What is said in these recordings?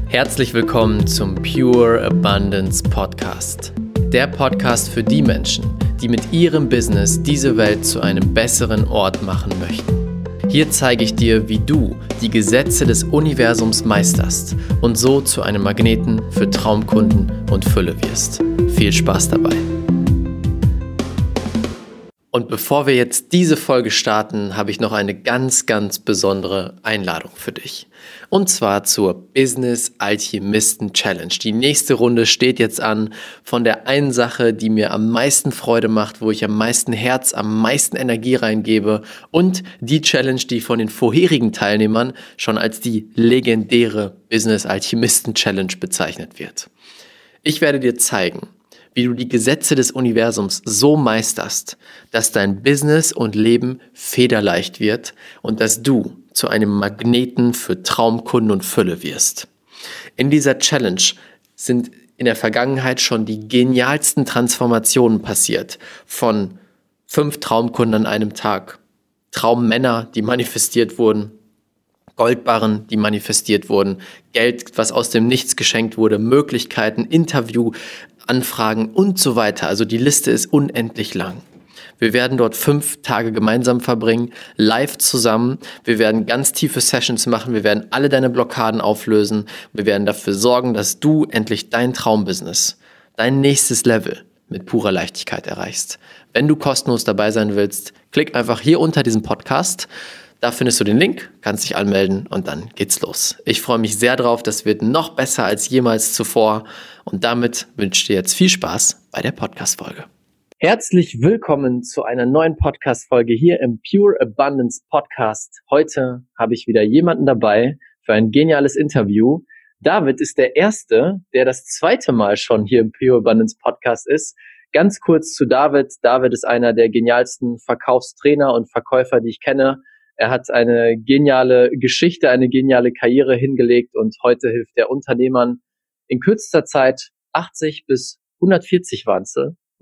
Herzlich willkommen zum Pure Abundance Podcast. Der Podcast für die Menschen, die mit ihrem Business diese Welt zu einem besseren Ort machen möchten. Hier zeige ich dir, wie du die Gesetze des Universums meisterst und so zu einem Magneten für Traumkunden und Fülle wirst. Viel Spaß dabei! Und bevor wir jetzt diese Folge starten, habe ich noch eine ganz, ganz besondere Einladung für dich. Und zwar zur Business Alchemisten Challenge. Die nächste Runde steht jetzt an von der einen Sache, die mir am meisten Freude macht, wo ich am meisten Herz, am meisten Energie reingebe und die Challenge, die von den vorherigen Teilnehmern schon als die legendäre Business Alchemisten Challenge bezeichnet wird. Ich werde dir zeigen, wie du die Gesetze des Universums so meisterst, dass dein Business und Leben federleicht wird und dass du zu einem Magneten für Traumkunden und Fülle wirst. In dieser Challenge sind in der Vergangenheit schon die genialsten Transformationen passiert, von 5 Traumkunden an einem Tag, Traummänner, die manifestiert wurden, Goldbarren, die manifestiert wurden, Geld, was aus dem Nichts geschenkt wurde, Möglichkeiten, Interviewanfragen und so weiter. Also die Liste ist unendlich lang. Wir werden dort 5 Tage gemeinsam verbringen, live zusammen. Wir werden ganz tiefe Sessions machen. Wir werden alle deine Blockaden auflösen. Wir werden dafür sorgen, dass du endlich dein Traumbusiness, dein nächstes Level mit purer Leichtigkeit erreichst. Wenn du kostenlos dabei sein willst, klick einfach hier unter diesem Podcast. Da findest du den Link, kannst dich anmelden und dann geht's los. Ich freue mich sehr drauf, das wird noch besser als jemals zuvor und damit wünsche ich dir jetzt viel Spaß bei der Podcast-Folge. Herzlich willkommen zu einer neuen Podcast-Folge hier im Pure Abundance Podcast. Heute habe ich wieder jemanden dabei für ein geniales Interview. David ist der Erste, der das 2. Mal schon hier im Pure Abundance Podcast ist. Ganz kurz zu David. David ist einer der genialsten Verkaufstrainer und Verkäufer, die ich kenne. Er hat eine geniale Geschichte, eine geniale Karriere hingelegt und heute hilft er Unternehmern in kürzester Zeit 80 bis 140 waren es,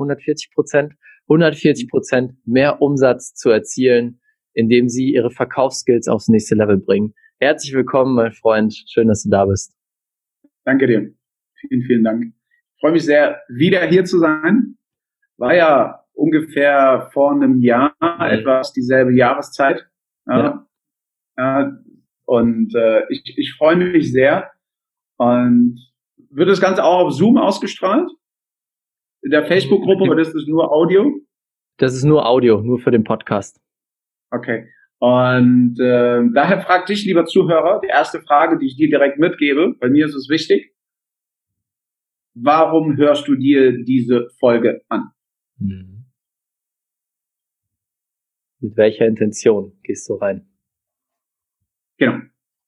140% mehr Umsatz zu erzielen, indem sie ihre Verkaufsskills aufs nächste Level bringen. Herzlich willkommen, mein Freund. Schön, dass du da bist. Danke dir. Vielen, vielen Dank. Ich freue mich sehr, wieder hier zu sein. War ja ungefähr vor einem Jahr, etwas dieselbe Jahreszeit. Ja. Ich freue mich sehr. Und wird das Ganze auch auf Zoom ausgestrahlt? In der Facebook-Gruppe oder ist das nur Audio? Das ist nur Audio, nur für den Podcast. Okay. Und daher frag dich, lieber Zuhörer, die erste Frage, die ich dir direkt mitgebe, bei mir ist es wichtig. Warum hörst du dir diese Folge an? Mit welcher Intention gehst du rein? Genau.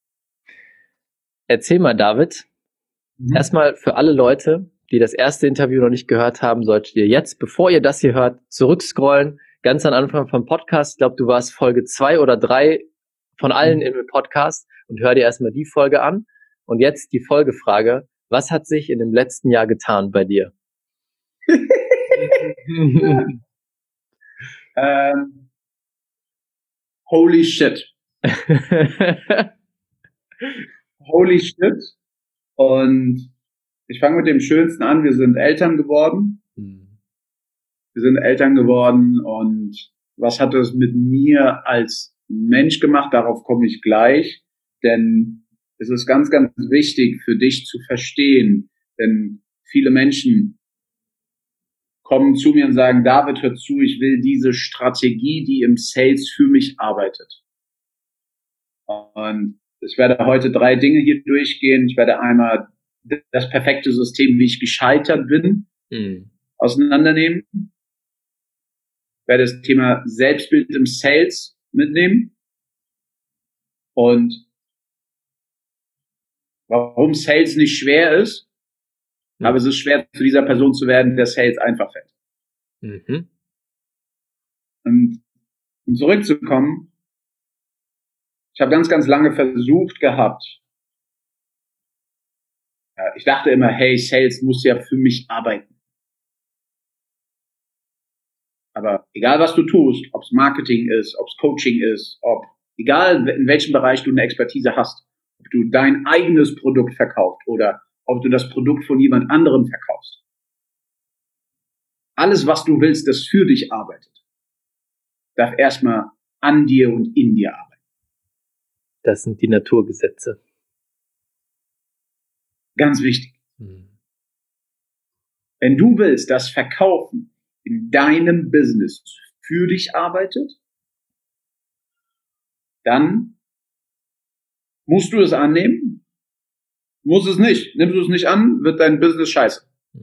Erzähl mal, David. Erstmal für alle Leute, die das erste Interview noch nicht gehört haben, solltet ihr jetzt, bevor ihr das hier hört, zurückscrollen. Ganz am Anfang vom Podcast. Ich glaube, du warst Folge 2 oder 3 von allen im Podcast und hör dir erstmal die Folge an. Und jetzt die Folgefrage. Was hat sich in dem letzten Jahr getan bei dir? Holy shit. Holy shit. Und ich fange mit dem Schönsten an. Wir sind Eltern geworden. Und was hat das mit mir als Mensch gemacht? Darauf komme ich gleich. Denn es ist ganz, ganz wichtig für dich zu verstehen. Denn viele Menschen kommen zu mir und sagen, David, hör zu, ich will diese Strategie, die im Sales für mich arbeitet. Und ich werde heute 3 Dinge hier durchgehen. Ich werde einmal das perfekte System, wie ich gescheitert bin, auseinandernehmen. Ich werde das Thema Selbstbild im Sales mitnehmen. Und warum Sales nicht schwer ist, aber es ist schwer, zu dieser Person zu werden, der Sales einfach fällt. Und um zurückzukommen, ich habe ganz, ganz lange versucht gehabt. Ich dachte immer, hey, Sales muss ja für mich arbeiten. Aber egal, was du tust, ob es Marketing ist, ob es Coaching ist, egal in welchem Bereich du eine Expertise hast, ob du dein eigenes Produkt verkaufst oder ob du das Produkt von jemand anderem verkaufst. Alles, was du willst, das für dich arbeitet, darf erstmal an dir und in dir arbeiten. Das sind die Naturgesetze. Ganz wichtig. Wenn du willst, dass Verkaufen in deinem Business für dich arbeitet, dann musst du es annehmen. Musst es nicht. Nimmst du es nicht an, wird dein Business scheiße.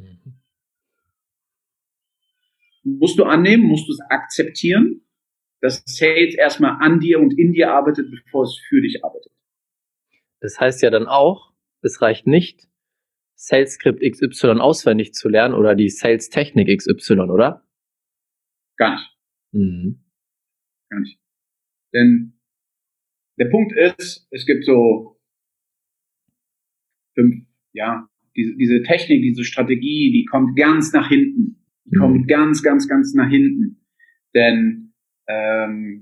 Musst du annehmen, musst du es akzeptieren, dass Sales erstmal an dir und in dir arbeitet, bevor es für dich arbeitet. Das heißt ja dann auch, es reicht nicht, Sales-Skript XY auswendig zu lernen oder die Sales-Technik XY, oder? Gar nicht. Gar nicht. Denn der Punkt ist, es gibt so diese Technik, diese Strategie, die kommt ganz nach hinten. Die kommt ganz, ganz, ganz nach hinten. Denn eine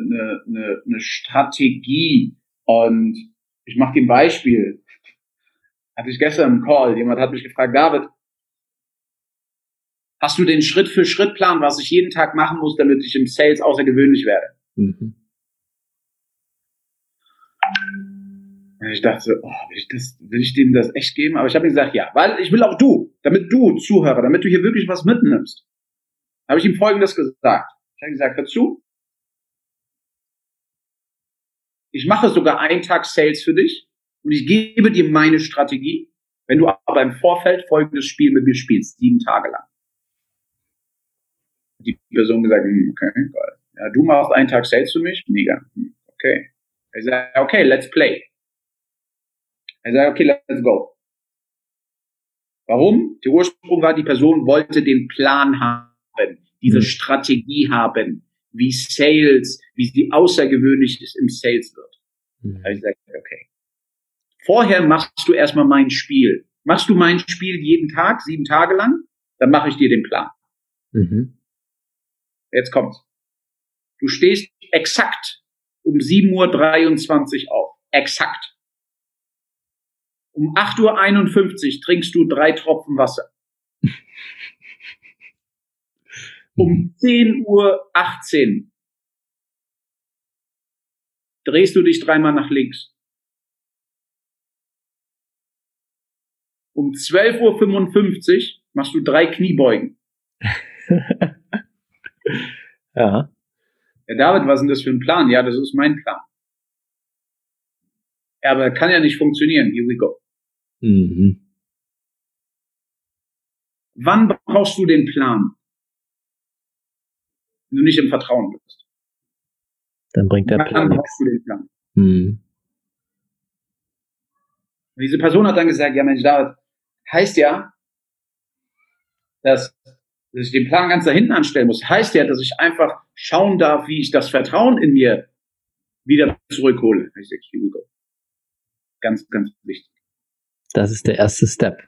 Strategie, und ich mache dir ein Beispiel. Hatte ich gestern einen Call, jemand hat mich gefragt, David, hast du den Schritt-für-Schritt-Plan, was ich jeden Tag machen muss, damit ich im Sales außergewöhnlich werde? Und ich dachte so, will ich dem das echt geben? Aber ich habe ihm gesagt, ja, weil ich will auch damit du Zuhörer, damit du hier wirklich was mitnimmst, habe ich ihm Folgendes gesagt. Ich habe gesagt, hör zu, ich mache sogar einen Tag Sales für dich und ich gebe dir meine Strategie, wenn du aber im Vorfeld folgendes Spiel mit mir spielst, 7 Tage lang. Die Person gesagt, okay, geil. Ja, du machst einen Tag Sales für mich, mega. Okay. Ich sage, okay, let's play. Ich sage, okay, let's go. Warum? Der Ursprung war, die Person wollte den Plan haben, diese Strategie haben, wie Sales, wie sie außergewöhnlich ist im Sales wird. Ich sage, okay. Vorher machst du erstmal mein Spiel. Machst du mein Spiel jeden Tag, 7 Tage lang, dann mache ich dir den Plan. Jetzt kommt's. Du stehst exakt um 7:23 Uhr auf. Exakt. Um 8:51 Uhr trinkst du 3 Tropfen Wasser. Um 10:18 Uhr drehst du dich 3-mal nach links. Um 12:55 Uhr machst du 3 Kniebeugen. Ja. Ja, David, was ist denn das für ein Plan? Ja, das ist mein Plan. Ja, aber kann ja nicht funktionieren. Here we go. Wann brauchst du den Plan? Wenn du nicht im Vertrauen bist. Dann bringt der Plan nichts. Brauchst du den Plan? Diese Person hat dann gesagt, ja Mensch, David, heißt ja, dass ich den Plan ganz da hinten anstellen muss. Heißt ja, dass ich einfach schauen darf, wie ich das Vertrauen in mir wieder zurückhole. Ich sage, here we go. Ganz, ganz wichtig. Das ist der erste Step.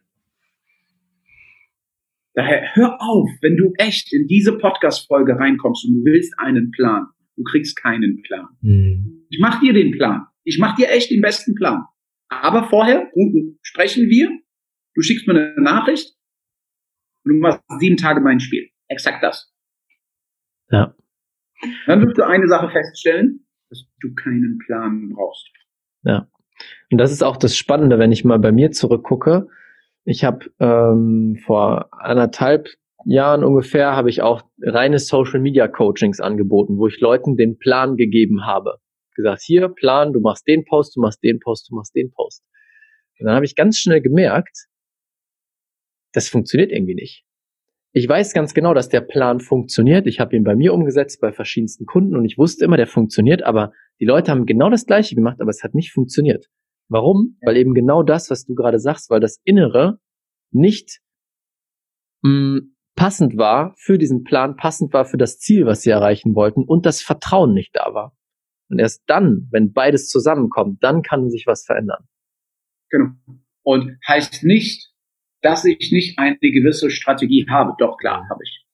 Daher hör auf, wenn du echt in diese Podcast-Folge reinkommst und du willst einen Plan. Du kriegst keinen Plan. Ich mach dir den Plan. Ich mach dir echt den besten Plan. Aber vorher sprechen wir. Du schickst mir eine Nachricht und du machst 7 Tage mein Spiel. Exakt das. Ja. Dann wirst du eine Sache feststellen, dass du keinen Plan brauchst. Ja. Und das ist auch das Spannende, wenn ich mal bei mir zurückgucke. Ich habe vor 1,5 Jahren ungefähr habe ich auch reine Social Media Coachings angeboten, wo ich Leuten den Plan gegeben habe. Gesagt, hier, Plan, du machst den Post, du machst den Post, du machst den Post. Und dann habe ich ganz schnell gemerkt, das funktioniert irgendwie nicht. Ich weiß ganz genau, dass der Plan funktioniert. Ich habe ihn bei mir umgesetzt, bei verschiedensten Kunden und ich wusste immer, der funktioniert, aber die Leute haben genau das Gleiche gemacht, aber es hat nicht funktioniert. Warum? Weil eben genau das, was du gerade sagst, weil das Innere nicht passend war für diesen Plan, passend war für das Ziel, was sie erreichen wollten und das Vertrauen nicht da war. Und erst dann, wenn beides zusammenkommt, dann kann sich was verändern. Genau. Und heißt nicht, dass ich nicht eine gewisse Strategie habe. Doch, klar, habe ich.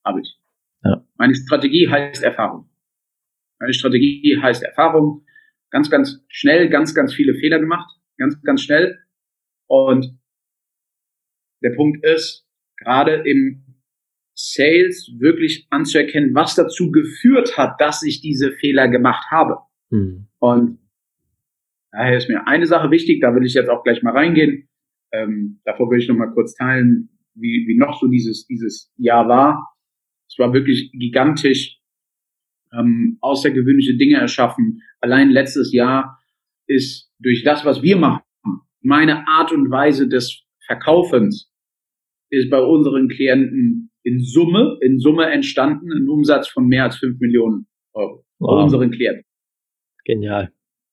Ja. Meine Strategie heißt Erfahrung. Meine Strategie heißt Erfahrung. ganz, ganz schnell, ganz, ganz viele Fehler gemacht, ganz, ganz schnell. Und der Punkt ist, gerade im Sales wirklich anzuerkennen, was dazu geführt hat, dass ich diese Fehler gemacht habe. Und daher ist mir eine Sache wichtig, da will ich jetzt auch gleich mal reingehen. Davor will ich noch mal kurz teilen, wie noch so dieses Jahr war. Es war wirklich gigantisch, außergewöhnliche Dinge erschaffen. Allein letztes Jahr ist durch das, was wir machen, meine Art und Weise des Verkaufens, ist bei unseren Klienten in Summe entstanden, ein Umsatz von mehr als 5 Millionen Euro. Wow. Bei unseren Klienten. Genial.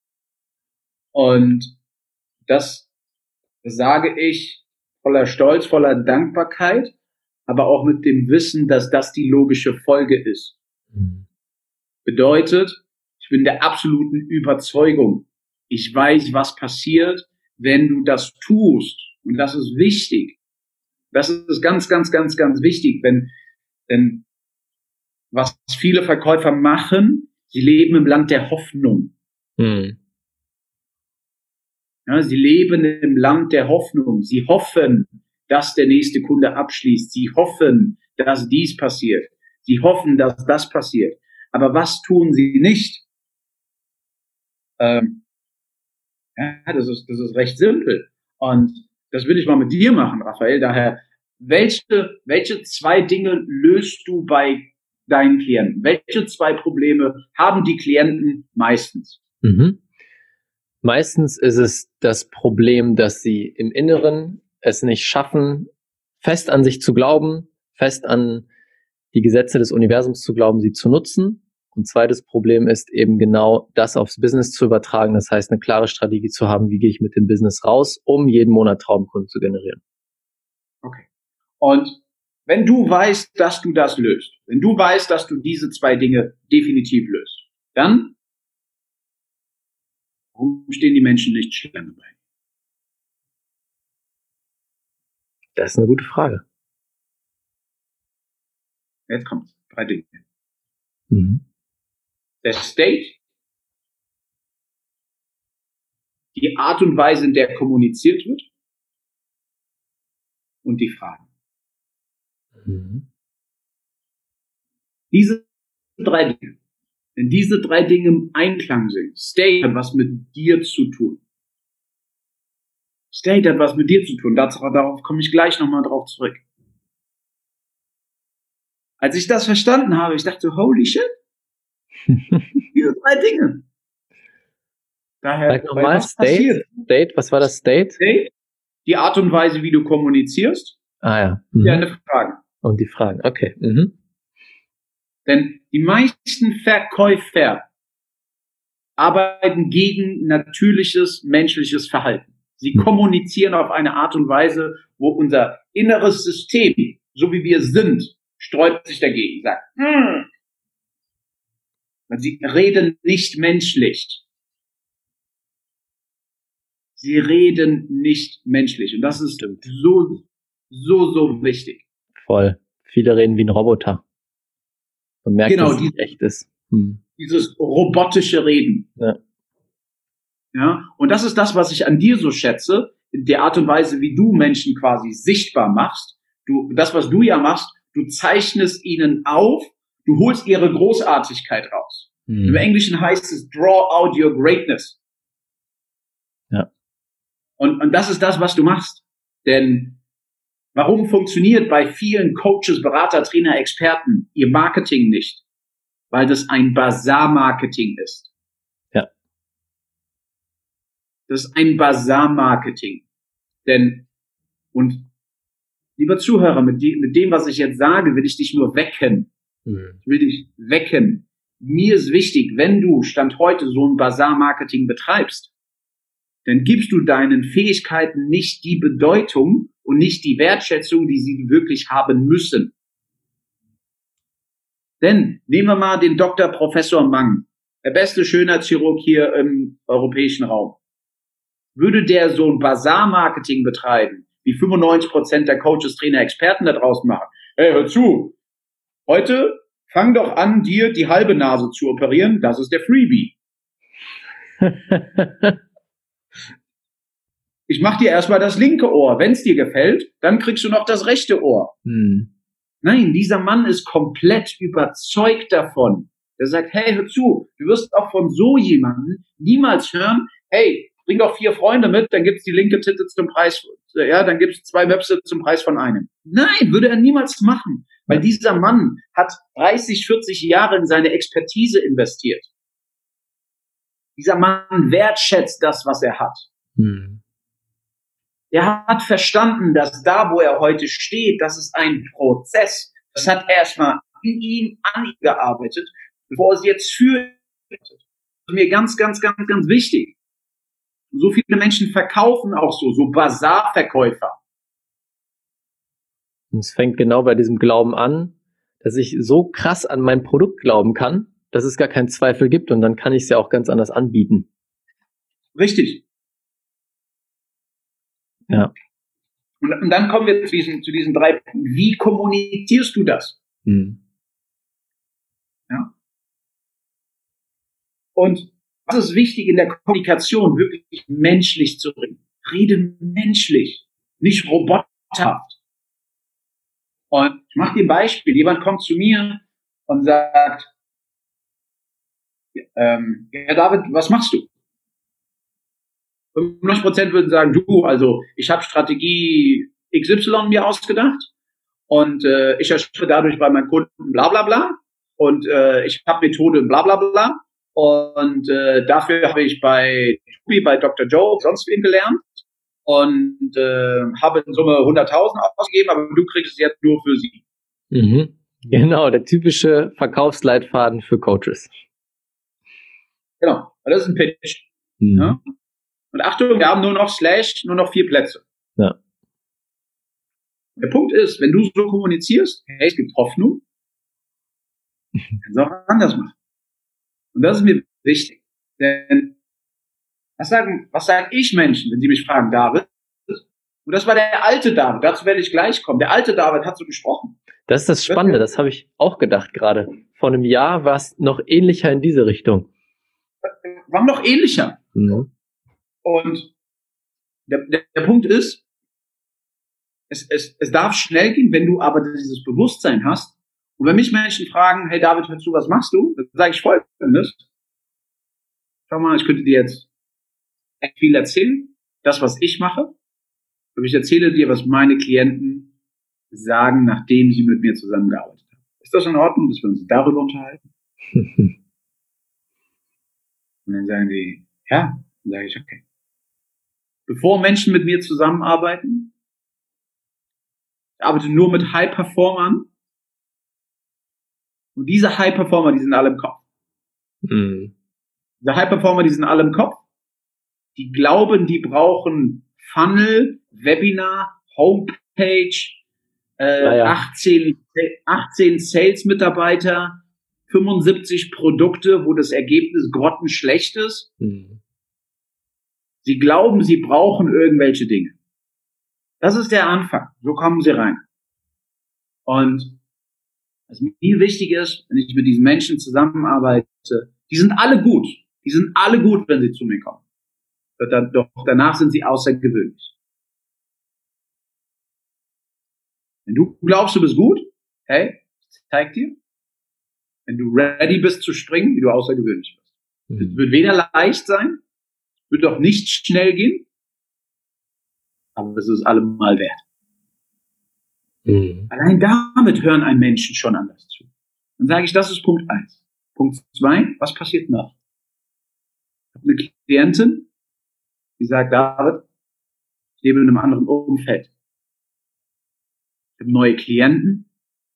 Und das sage ich voller Stolz, voller Dankbarkeit, aber auch mit dem Wissen, dass das die logische Folge ist. Bedeutet, ich bin der absoluten Überzeugung, ich weiß, was passiert, wenn du das tust. Und das ist wichtig. Das ist ganz, ganz, ganz, ganz wichtig, denn was viele Verkäufer machen, sie leben im Land der Hoffnung. Ja, sie leben im Land der Hoffnung. Sie hoffen, dass der nächste Kunde abschließt. Sie hoffen, dass dies passiert. Sie hoffen, dass das passiert. Aber was tun sie nicht? Ja, das ist recht simpel. Und das will ich mal mit dir machen, Raphael. Daher, welche 2 Dinge löst du bei deinen Klienten? Welche 2 Probleme haben die Klienten meistens? Meistens ist es das Problem, dass sie im Inneren es nicht schaffen, fest an sich zu glauben, fest an die Gesetze des Universums zu glauben, sie zu nutzen. Und zweites Problem ist eben genau das aufs Business zu übertragen. Das heißt, eine klare Strategie zu haben, wie gehe ich mit dem Business raus, um jeden Monat Traumkunden zu generieren. Okay. Und wenn du weißt, dass du das löst, wenn du weißt, dass du diese 2 Dinge definitiv löst, dann warum stehen die Menschen nicht Schlange bei? Das ist eine gute Frage. Jetzt kommt's. 3 Dinge. Der State, die Art und Weise, in der kommuniziert wird und die Fragen. Diese 3 Dinge, wenn diese 3 Dinge im Einklang sind, State hat was mit dir zu tun. State hat was mit dir zu tun. Darauf komme ich gleich nochmal drauf zurück. Als ich das verstanden habe, ich dachte, holy shit. Diese 3 Dinge. Daher, sag nochmal, State, was war das State? State, die Art und Weise, wie du kommunizierst. Ja. Deine Fragen. Und die Fragen, okay. Denn die meisten Verkäufer arbeiten gegen natürliches menschliches Verhalten. Sie kommunizieren auf eine Art und Weise, wo unser inneres System, so wie wir sind, sträubt sich dagegen, sagt, Sie reden nicht menschlich. Sie reden nicht menschlich. Und das ist so wichtig. Voll. Viele reden wie ein Roboter. Man merkt, dass es nicht echt ist. Dieses robotische Reden. Ja. Und das ist das, was ich an dir so schätze, der Art und Weise, wie du Menschen quasi sichtbar machst. Das, was du ja machst, du zeichnest ihnen auf, du holst ihre Großartigkeit raus. Im Englischen heißt es, draw out your greatness. Ja. Und das ist das, was du machst. Denn warum funktioniert bei vielen Coaches, Berater, Trainer, Experten ihr Marketing nicht? Weil das ein Basar-Marketing ist. Ja. Das ist ein Basar-Marketing. Denn, und lieber Zuhörer, mit dem, was ich jetzt sage, will ich dich nur wecken. Ich will dich wecken. Mir ist wichtig, wenn du Stand heute so ein Basar-Marketing betreibst, dann gibst du deinen Fähigkeiten nicht die Bedeutung und nicht die Wertschätzung, die sie wirklich haben müssen. Denn nehmen wir mal den Dr. Professor Mang, der beste Schönheitschirurg hier im europäischen Raum. Würde der so ein Basar-Marketing betreiben, wie 95% der Coaches, Trainer, Experten da draußen machen? Hey, hör zu, heute fang doch an, dir die halbe Nase zu operieren, das ist der Freebie. Ich mache dir erstmal das linke Ohr. Wenn es dir gefällt, dann kriegst du noch das rechte Ohr. Nein, dieser Mann ist komplett überzeugt davon. Der sagt, hey, hör zu, du wirst auch von so jemandem niemals hören, hey, bring doch 4 Freunde mit, dann gibt's die linke Titte zum Preis, ja, dann gibt's 2 Websites zum Preis von einem. Nein, würde er niemals machen, weil dieser Mann hat 30, 40 Jahre in seine Expertise investiert. Dieser Mann wertschätzt das, was er hat. Er hat verstanden, dass da, wo er heute steht, das ist ein Prozess. Das hat er erstmal in ihm, an ihm gearbeitet, bevor es jetzt führt. Das ist mir ganz, ganz, ganz, ganz wichtig. So viele Menschen verkaufen auch so Basarverkäufer. Und es fängt genau bei diesem Glauben an, dass ich so krass an mein Produkt glauben kann, dass es gar keinen Zweifel gibt und dann kann ich es ja auch ganz anders anbieten. Richtig. Ja. Und dann kommen wir zu diesen 3 Punkten. Wie kommunizierst du das? Ja. Und was ist wichtig in der Kommunikation? Wirklich menschlich zu reden. Rede menschlich, nicht roboterhaft. Und ich mache dir ein Beispiel. Jemand kommt zu mir und sagt, ja David, was machst du? 95% würden sagen, du, also ich habe Strategie XY mir ausgedacht und ich erschaffe dadurch bei meinen Kunden bla bla bla und ich habe Methode bla bla bla und dafür habe ich bei Dr. Joe sonst wen gelernt und habe in Summe 100.000 ausgegeben, aber du kriegst es jetzt nur für sie. Genau, der typische Verkaufsleitfaden für Coaches. Genau, das ist ein Pitch. Ja? Und Achtung, wir haben nur noch 4 Plätze. Ja. Der Punkt ist, wenn du so kommunizierst, hey, es gibt Hoffnung, kannst du auch anders machen. Und das ist mir wichtig. Denn was sag ich Menschen, wenn sie mich fragen, David? Und das war der alte David, dazu werde ich gleich kommen. Der alte David hat so gesprochen. Das ist das Spannende, das habe ich auch gedacht gerade. Vor einem Jahr war es noch ähnlicher in diese Richtung. War noch ähnlicher. Und der Punkt ist, es darf schnell gehen, wenn du aber dieses Bewusstsein hast. Und wenn mich Menschen fragen, hey David, hörst du, was machst du? Dann sage ich Folgendes. Schau mal, ich könnte dir jetzt echt viel erzählen, das, was ich mache. Aber ich erzähle dir, was meine Klienten sagen, nachdem sie mit mir zusammengearbeitet haben. Ist das in Ordnung, dass wir uns darüber unterhalten? Und dann sagen die, ja. Dann sage ich, okay. Bevor Menschen mit mir zusammenarbeiten, ich arbeite nur mit High-Performern. Und diese High-Performer, die sind alle im Kopf. Diese High-Performer, die sind alle im Kopf. Die glauben, die brauchen Funnel, Webinar, Homepage, 18 Sales-Mitarbeiter, 75 Produkte, wo das Ergebnis grottenschlecht ist. Sie glauben, sie brauchen irgendwelche Dinge. Das ist der Anfang. So kommen sie rein. Und was mir wichtig ist, wenn ich mit diesen Menschen zusammenarbeite, die sind alle gut. Die sind alle gut, wenn sie zu mir kommen. Doch danach sind sie außergewöhnlich. Wenn du glaubst, du bist gut, hey, ich zeig dir. Wenn du ready bist zu springen, wie du außergewöhnlich bist. Es wird weder leicht sein, wird auch nicht schnell gehen, aber es ist allemal wert. Allein damit hören einem Menschen schon anders zu. Dann sage ich, das ist Punkt 1. Punkt 2, was passiert noch? Ich habe eine Klientin, die sagt, David, ich lebe in einem anderen Umfeld. Ich habe neue Klienten.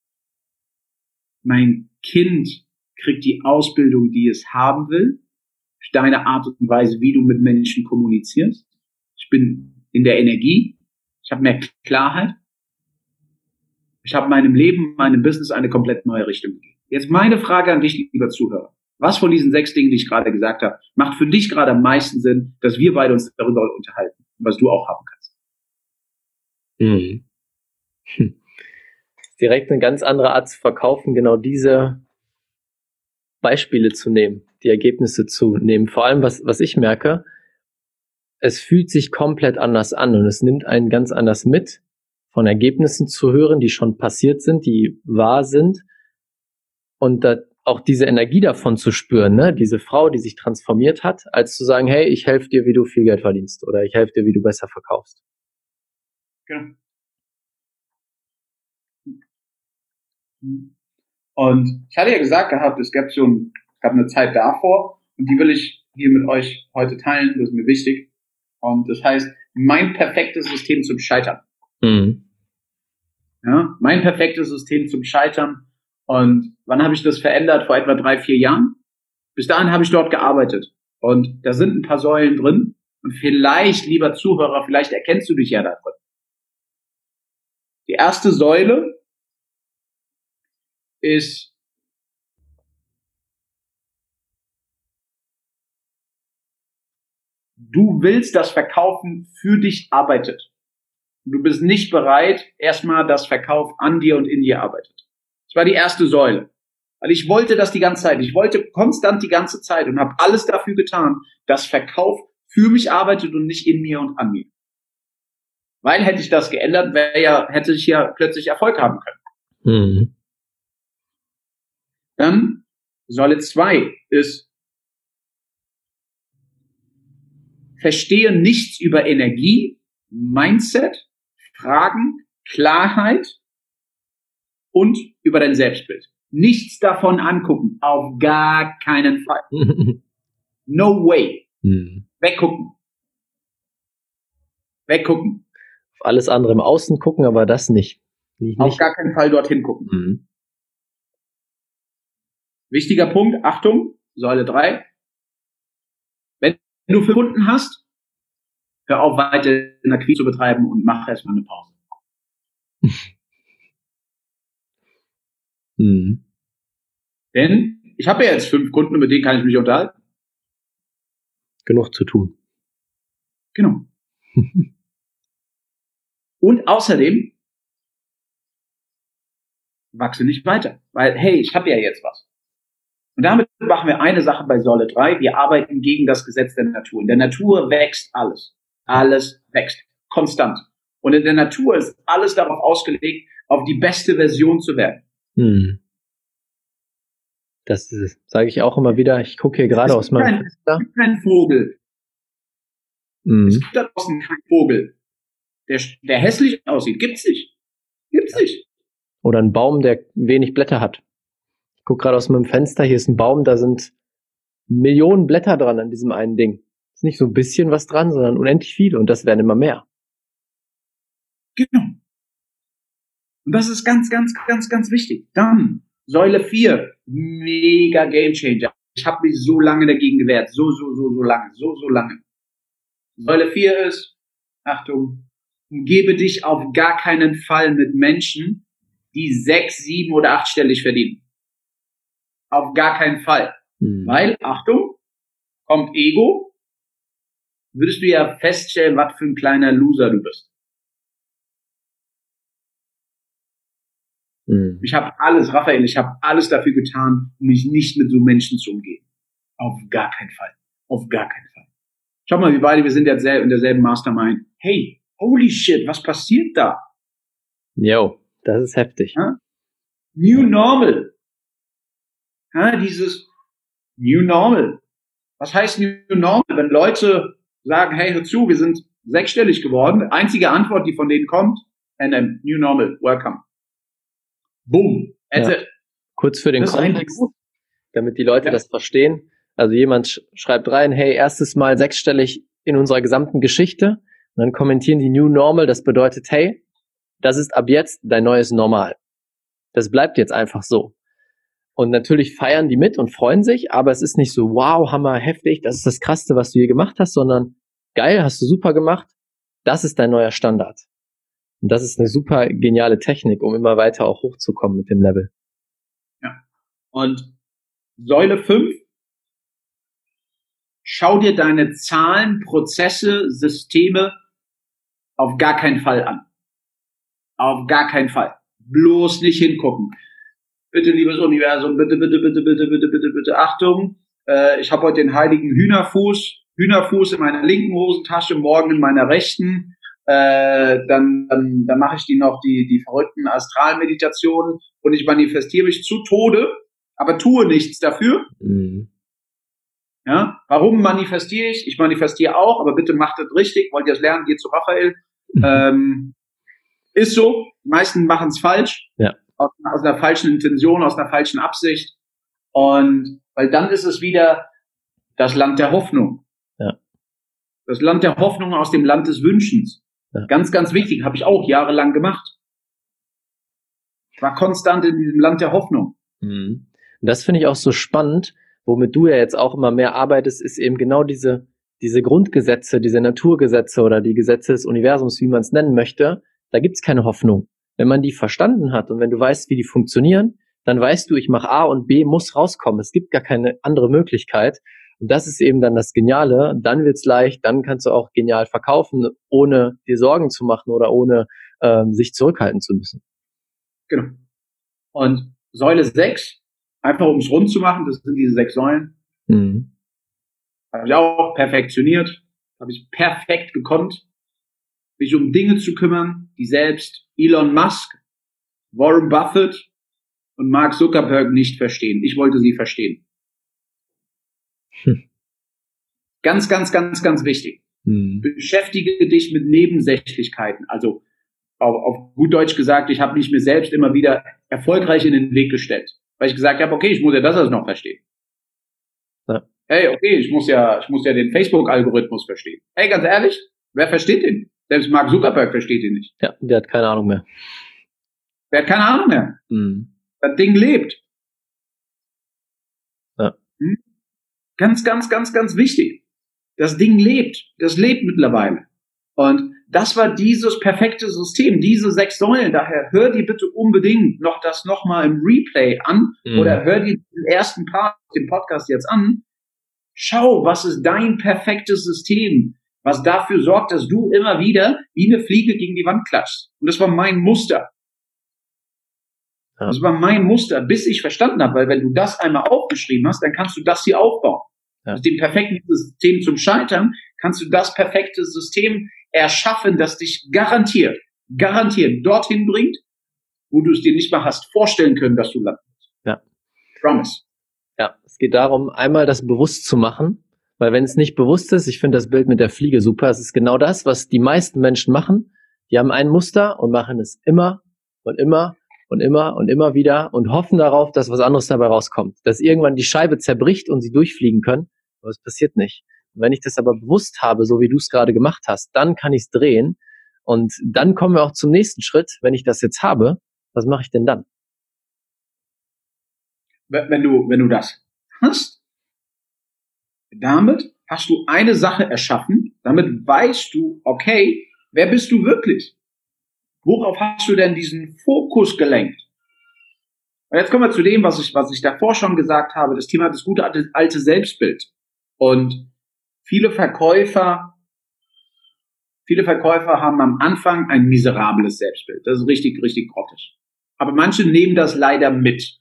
Mein Kind kriegt die Ausbildung, die es haben will. Durch deine Art und Weise, wie du mit Menschen kommunizierst. Ich bin in der Energie. Ich habe mehr Klarheit. Ich habe meinem Leben, meinem Business eine komplett neue Richtung gegeben. Jetzt meine Frage an dich, lieber Zuhörer. Was von diesen 6 Dingen, die ich gerade gesagt habe, macht für dich gerade am meisten Sinn, dass wir beide uns darüber unterhalten, was du auch haben kannst? Direkt eine ganz andere Art zu verkaufen, genau diese Beispiele zu nehmen, die Ergebnisse zu nehmen. Vor allem, was ich merke, es fühlt sich komplett anders an und es nimmt einen ganz anders mit, von Ergebnissen zu hören, die schon passiert sind, die wahr sind und da auch diese Energie davon zu spüren, ne? Diese Frau, die sich transformiert hat, als zu sagen, hey, ich helfe dir, wie du viel Geld verdienst oder ich helfe dir, wie du besser verkaufst. Genau. Und ich hatte ja gesagt gehabt, es gab eine Zeit davor und die will ich hier mit euch heute teilen, das ist mir wichtig. Und das heißt, mein perfektes System zum Scheitern. Mhm. Ja, mein perfektes System zum Scheitern. Und wann habe ich das verändert? Vor etwa 3-4 Jahren. Bis dahin habe ich dort gearbeitet. Und da sind ein paar Säulen drin. Und vielleicht, lieber Zuhörer, vielleicht erkennst du dich ja da drin. Die erste Säule ist du willst, dass Verkaufen für dich arbeitet. Du bist nicht bereit, erstmal, dass Verkauf an dir und in dir arbeitet. Das war die erste Säule. Weil ich wollte das die ganze Zeit. Ich wollte konstant die ganze Zeit und habe alles dafür getan, dass Verkauf für mich arbeitet und nicht in mir und an mir. Weil hätte ich das geändert, hätte ich ja plötzlich Erfolg haben können. Mhm. Dann Säule 2 ist verstehe nichts über Energie, Mindset, Fragen, Klarheit und über dein Selbstbild. Nichts davon angucken. Auf gar keinen Fall. No way. Weggucken. Weggucken. Auf alles andere im Außen gucken, aber das nicht. Auf gar keinen Fall dorthin gucken. Wichtiger Punkt, Achtung, Säule 3. Wenn du 5 Kunden hast, hör auf, weiter in der Akquise zu betreiben und mach erstmal eine Pause. Denn ich habe ja jetzt 5 Kunden, mit denen kann ich mich unterhalten. Genug zu tun. Genau. Und außerdem wachse nicht weiter. Weil, hey, ich habe ja jetzt was. Und damit machen wir eine Sache bei Säule 3. Wir arbeiten gegen das Gesetz der Natur. In der Natur wächst alles. Alles wächst. Konstant. Und in der Natur ist alles darauf ausgelegt, auf die beste Version zu werden. Das sage ich auch immer wieder. Ich gucke hier gerade aus meinem Fenster. Es gibt keinen Vogel. Es gibt da draußen keinen Vogel, der hässlich aussieht. Gibt's nicht. Gibt's nicht. Oder ein Baum, der wenig Blätter hat. Ich gucke gerade aus meinem Fenster. Hier ist ein Baum, da sind Millionen Blätter dran an diesem einen Ding. Ist nicht so ein bisschen was dran, sondern unendlich viele. Und das werden immer mehr. Genau. Und das ist ganz, ganz, ganz, ganz wichtig. Dann Säule 4, mega Gamechanger. Ich habe mich so lange dagegen gewehrt. So lange. Säule 4 ist, Achtung, umgebe dich auf gar keinen Fall mit Menschen, die 6, 7 oder 8-stellig verdienen. Auf gar keinen Fall. Weil, Achtung, kommt Ego, würdest du ja feststellen, was für ein kleiner Loser du bist. Ich habe alles, Raphael, ich habe alles dafür getan, um mich nicht mit so Menschen zu umgehen. Auf gar keinen Fall. Auf gar keinen Fall. Schau mal, wir sind jetzt in derselben Mastermind. Hey, holy shit, was passiert da? Jo, das ist heftig. Ja? New Normal. Ja, dieses New Normal. Was heißt New Normal? Wenn Leute sagen, hey, hör zu, wir sind 6-stellig geworden. Einzige Antwort, die von denen kommt, NM, New Normal, welcome. Boom. That's it. Kurz für den Kontext, damit die Leute das verstehen. Also jemand schreibt rein, hey, erstes Mal 6-stellig in unserer gesamten Geschichte. Und dann kommentieren die New Normal. Das bedeutet, hey, das ist ab jetzt dein neues Normal. Das bleibt jetzt einfach so. Und natürlich feiern die mit und freuen sich, aber es ist nicht so, wow, hammer, heftig, das ist das Krasseste, was du hier gemacht hast, sondern geil, hast du super gemacht, das ist dein neuer Standard. Und das ist eine super geniale Technik, um immer weiter auch hochzukommen mit dem Level. Ja. Und Säule 5, schau dir deine Zahlen, Prozesse, Systeme auf gar keinen Fall an. Auf gar keinen Fall. Bloß nicht hingucken. Bitte, liebes Universum, bitte, Achtung. ich habe heute den heiligen Hühnerfuß in meiner linken Hosentasche, morgen in meiner rechten. Dann mache ich die verrückten Astralmeditationen und ich manifestiere mich zu Tode, aber tue nichts dafür. Mhm. Ja, warum manifestiere ich? Ich manifestiere auch, aber bitte macht das richtig. Wollt ihr das lernen? Geht zu Raphael. Ist so. Die meisten machen es falsch. Ja. Aus einer falschen Intention, aus einer falschen Absicht. Und weil dann ist es wieder das Land der Hoffnung. Ja. Das Land der Hoffnung aus dem Land des Wünschens. Ja. Ganz, ganz wichtig. Habe ich auch jahrelang gemacht. Ich war konstant in diesem Land der Hoffnung. Mhm. Und das finde ich auch so spannend, womit du ja jetzt auch immer mehr arbeitest, ist eben genau diese Grundgesetze, diese Naturgesetze oder die Gesetze des Universums, wie man es nennen möchte. Da gibt's keine Hoffnung. Wenn man die verstanden hat und wenn du weißt, wie die funktionieren, dann weißt du, ich mache A und B, muss rauskommen. Es gibt gar keine andere Möglichkeit. Und das ist eben dann das Geniale. Dann wird's leicht, dann kannst du auch genial verkaufen, ohne dir Sorgen zu machen oder ohne sich zurückhalten zu müssen. Genau. Und Säule 6, einfach um es rund zu machen, das sind diese 6 Säulen. Mhm. Habe ich auch perfektioniert, habe ich perfekt gekonnt, mich um Dinge zu kümmern, die selbst Elon Musk, Warren Buffett und Mark Zuckerberg nicht verstehen. Ich wollte sie verstehen. Ganz, ganz, ganz, ganz wichtig. Beschäftige dich mit Nebensächlichkeiten. Also auf gut Deutsch gesagt, ich habe mich mir selbst immer wieder erfolgreich in den Weg gestellt, weil ich gesagt habe, okay, ich muss ja das noch verstehen. Ja. Hey, okay, ich muss ja den Facebook-Algorithmus verstehen. Hey, ganz ehrlich, wer versteht den? Selbst Mark Zuckerberg versteht ihn nicht. Ja, der hat keine Ahnung mehr. Der hat keine Ahnung mehr. Das Ding lebt. Ja. Ganz, ganz, ganz, ganz wichtig. Das Ding lebt. Das lebt mittlerweile. Und das war dieses perfekte System, diese 6 Säulen. Daher hör dir bitte unbedingt noch mal im Replay an oder hör dir den ersten Part, den Podcast jetzt an. Schau, was ist dein perfektes System, was dafür sorgt, dass du immer wieder wie eine Fliege gegen die Wand klatschst. Und das war mein Muster. Ja. Das war mein Muster, bis ich verstanden habe, weil wenn du das einmal aufgeschrieben hast, dann kannst du das hier aufbauen. Ja. Mit dem perfekten System zum Scheitern kannst du das perfekte System erschaffen, das dich garantiert dorthin bringt, wo du es dir nicht mal hast vorstellen können, dass du landest. Ja. Promise. Ja, es geht darum, einmal das bewusst zu machen, weil wenn es nicht bewusst ist, ich finde das Bild mit der Fliege super, es ist genau das, was die meisten Menschen machen. Die haben ein Muster und machen es immer und immer und immer und immer wieder und hoffen darauf, dass was anderes dabei rauskommt. Dass irgendwann die Scheibe zerbricht und sie durchfliegen können, aber es passiert nicht. Und wenn ich das aber bewusst habe, so wie du es gerade gemacht hast, dann kann ich es drehen und dann kommen wir auch zum nächsten Schritt. Wenn ich das jetzt habe, was mache ich denn dann? Wenn du das hast, damit hast du eine Sache erschaffen, damit weißt du, okay, wer bist du wirklich? Worauf hast du denn diesen Fokus gelenkt? Und jetzt kommen wir zu dem, was ich davor schon gesagt habe, das Thema das gute alte Selbstbild. Und viele Verkäufer haben am Anfang ein miserables Selbstbild. Das ist richtig, richtig grottig. Aber manche nehmen das leider mit.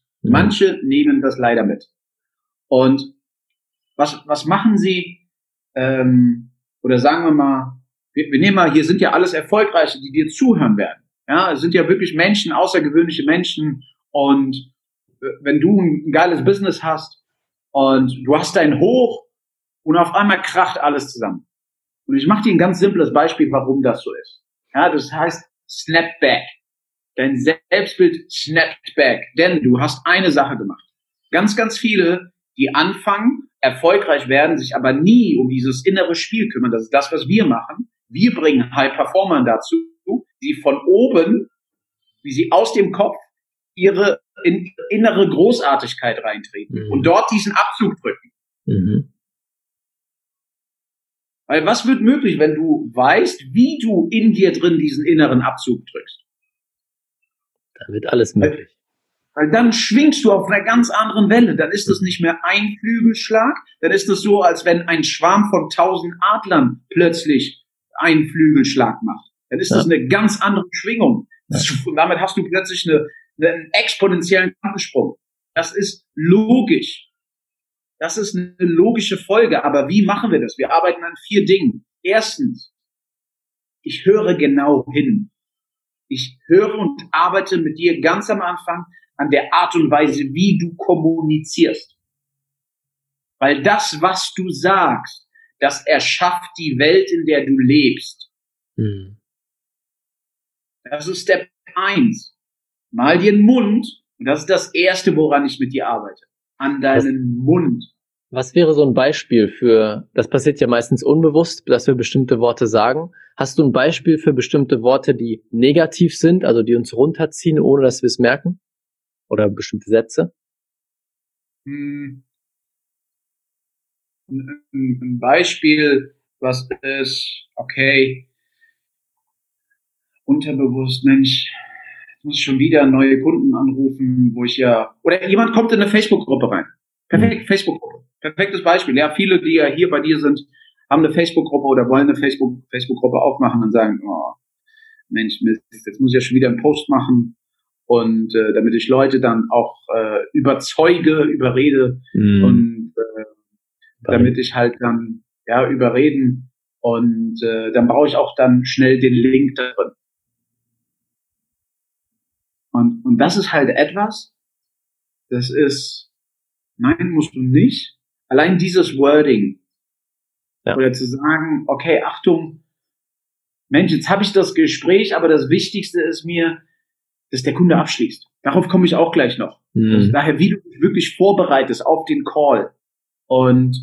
Und was machen sie? Oder sagen wir mal, wir nehmen mal, hier sind ja alles Erfolgreiche, die dir zuhören werden. Ja, es sind ja wirklich Menschen, außergewöhnliche Menschen. Und wenn du ein geiles Business hast und du hast dein Hoch und auf einmal kracht alles zusammen. Und ich mache dir ein ganz simples Beispiel, warum das so ist. Ja, das heißt Snapback. Dein Selbstbild snappt back, denn du hast eine Sache gemacht. Ganz, ganz viele, die anfangen, erfolgreich werden, sich aber nie um dieses innere Spiel kümmern. Das ist das, was wir machen. Wir bringen High-Performern dazu, die von oben, wie sie aus dem Kopf ihre innere Großartigkeit reintreten und dort diesen Abzug drücken. Weil was wird möglich, wenn du weißt, wie du in dir drin diesen inneren Abzug drückst? Dann wird alles möglich. Weil dann schwingst du auf einer ganz anderen Welle. Dann ist es nicht mehr ein Flügelschlag. Dann ist es so, als wenn ein Schwarm von 1000 Adlern plötzlich einen Flügelschlag macht. Dann ist das eine ganz andere Schwingung. Und damit hast du plötzlich einen exponentiellen Quantensprung. Das ist logisch. Das ist eine logische Folge. Aber wie machen wir das? Wir arbeiten an 4 Dingen. Erstens, ich höre genau hin. Ich höre und arbeite mit dir ganz am Anfang an der Art und Weise, wie du kommunizierst. Weil das, was du sagst, das erschafft die Welt, in der du lebst. Das ist Step 1. Mal dir den Mund. Und das ist das Erste, woran ich mit dir arbeite. An deinen Mund. Was wäre so ein Beispiel für, das passiert ja meistens unbewusst, dass wir bestimmte Worte sagen. Hast du ein Beispiel für bestimmte Worte, die negativ sind, also die uns runterziehen, ohne dass wir es merken? Oder bestimmte Sätze? Ein Beispiel, was ist, okay, unterbewusst, Mensch, ich muss schon wieder neue Kunden anrufen, oder jemand kommt in eine Facebook-Gruppe rein. Perfekt, Facebook-Gruppe. Perfektes Beispiel. Ja, viele, die ja hier bei dir sind, haben eine Facebook-Gruppe oder wollen eine Facebook-Gruppe aufmachen und sagen, oh, Mensch, Mist, jetzt muss ich ja schon wieder einen Post machen. Und damit ich Leute dann auch überrede und damit ich halt dann überreden und dann brauche ich auch dann schnell den Link drin. Und das ist halt etwas, das ist, nein, musst du nicht. Allein dieses Wording oder zu sagen, okay, Achtung, Mensch, jetzt habe ich das Gespräch, aber das Wichtigste ist mir, dass der Kunde abschließt. Darauf komme ich auch gleich noch. Also daher, wie du dich wirklich vorbereitest auf den Call und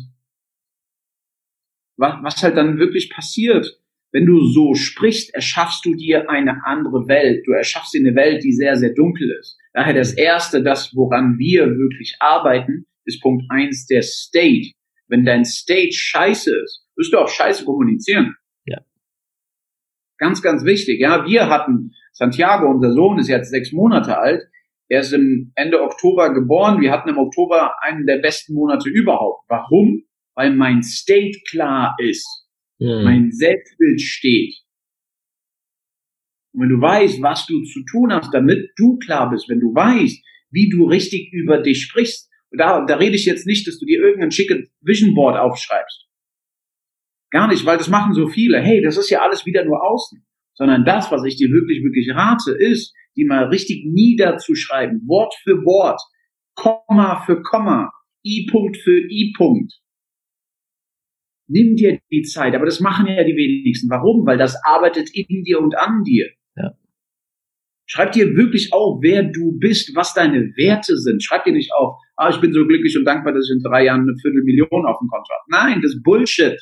was halt dann wirklich passiert, wenn du so sprichst, erschaffst du dir eine andere Welt. Du erschaffst dir eine Welt, die sehr, sehr dunkel ist. Daher das Erste, woran wir wirklich arbeiten, ist Punkt 1, der State. Wenn dein State scheiße ist, wirst du auch scheiße kommunizieren. Ja. Ganz, ganz wichtig. Ja, wir hatten Santiago, unser Sohn ist jetzt 6 Monate alt. Er ist im Ende Oktober geboren. Wir hatten im Oktober einen der besten Monate überhaupt. Warum? Weil mein State klar ist. Mein Selbstbild steht. Und wenn du weißt, was du zu tun hast, damit du klar bist, wenn du weißt, wie du richtig über dich sprichst, und da rede ich jetzt nicht, dass du dir irgendein schickes Vision Board aufschreibst. Gar nicht, weil das machen so viele. Hey, das ist ja alles wieder nur außen. Sondern das, was ich dir wirklich, wirklich rate, ist, die mal richtig niederzuschreiben, Wort für Wort, Komma für Komma, I-Punkt für I-Punkt. Nimm dir die Zeit, aber das machen ja die wenigsten. Warum? Weil das arbeitet in dir und an dir. Ja. Schreib dir wirklich auf, wer du bist, was deine Werte sind. Schreib dir nicht auf, ich bin so glücklich und dankbar, dass ich in 3 Jahren 250.000 auf dem Konto habe. Nein, das ist Bullshit.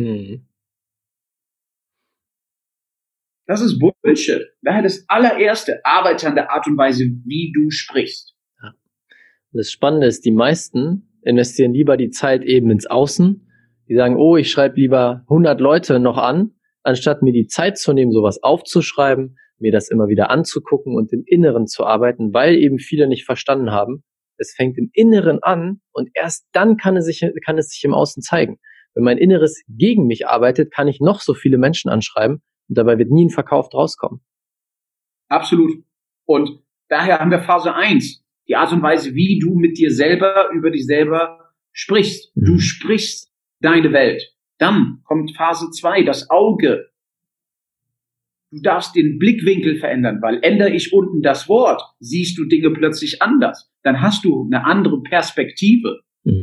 Das ist Bullshit. Daher das allererste, arbeite an der Art und Weise, wie du sprichst. Ja. Das Spannende ist, die meisten investieren lieber die Zeit eben ins Außen. Die sagen, oh, ich schreibe lieber 100 Leute noch an, anstatt mir die Zeit zu nehmen, sowas aufzuschreiben, mir das immer wieder anzugucken und im Inneren zu arbeiten, weil eben viele nicht verstanden haben, es fängt im Inneren an und erst dann kann es sich im Außen zeigen. Wenn mein Inneres gegen mich arbeitet, kann ich noch so viele Menschen anschreiben und dabei wird nie ein Verkauf rauskommen. Absolut. Und daher haben wir Phase 1, die Art und Weise, wie du mit dir selber, über dich selber sprichst. Du sprichst deine Welt. Dann kommt Phase 2, das Auge. Du darfst den Blickwinkel verändern, weil ändere ich unten das Wort, siehst du Dinge plötzlich anders. Dann hast du eine andere Perspektive.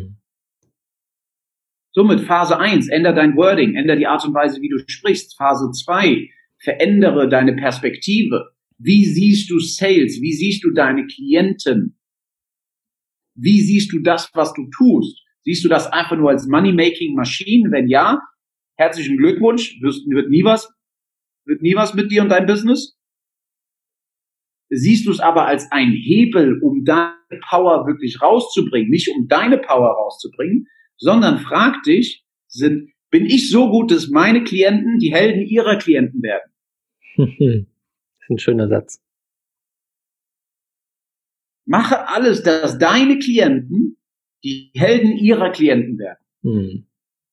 Somit Phase 1, ändere dein Wording, ändere die Art und Weise, wie du sprichst. Phase 2, verändere deine Perspektive. Wie siehst du Sales? Wie siehst du deine Klienten? Wie siehst du das, was du tust? Siehst du das einfach nur als Money-Making-Maschine? Wenn ja, herzlichen Glückwunsch, wird nie was mit dir und deinem Business. Siehst du es aber als einen Hebel, um deine Power wirklich rauszubringen, nicht um deine Power rauszubringen, sondern frag dich, bin ich so gut, dass meine Klienten die Helden ihrer Klienten werden? Das ist ein schöner Satz. Mache alles, dass deine Klienten die Helden ihrer Klienten werden.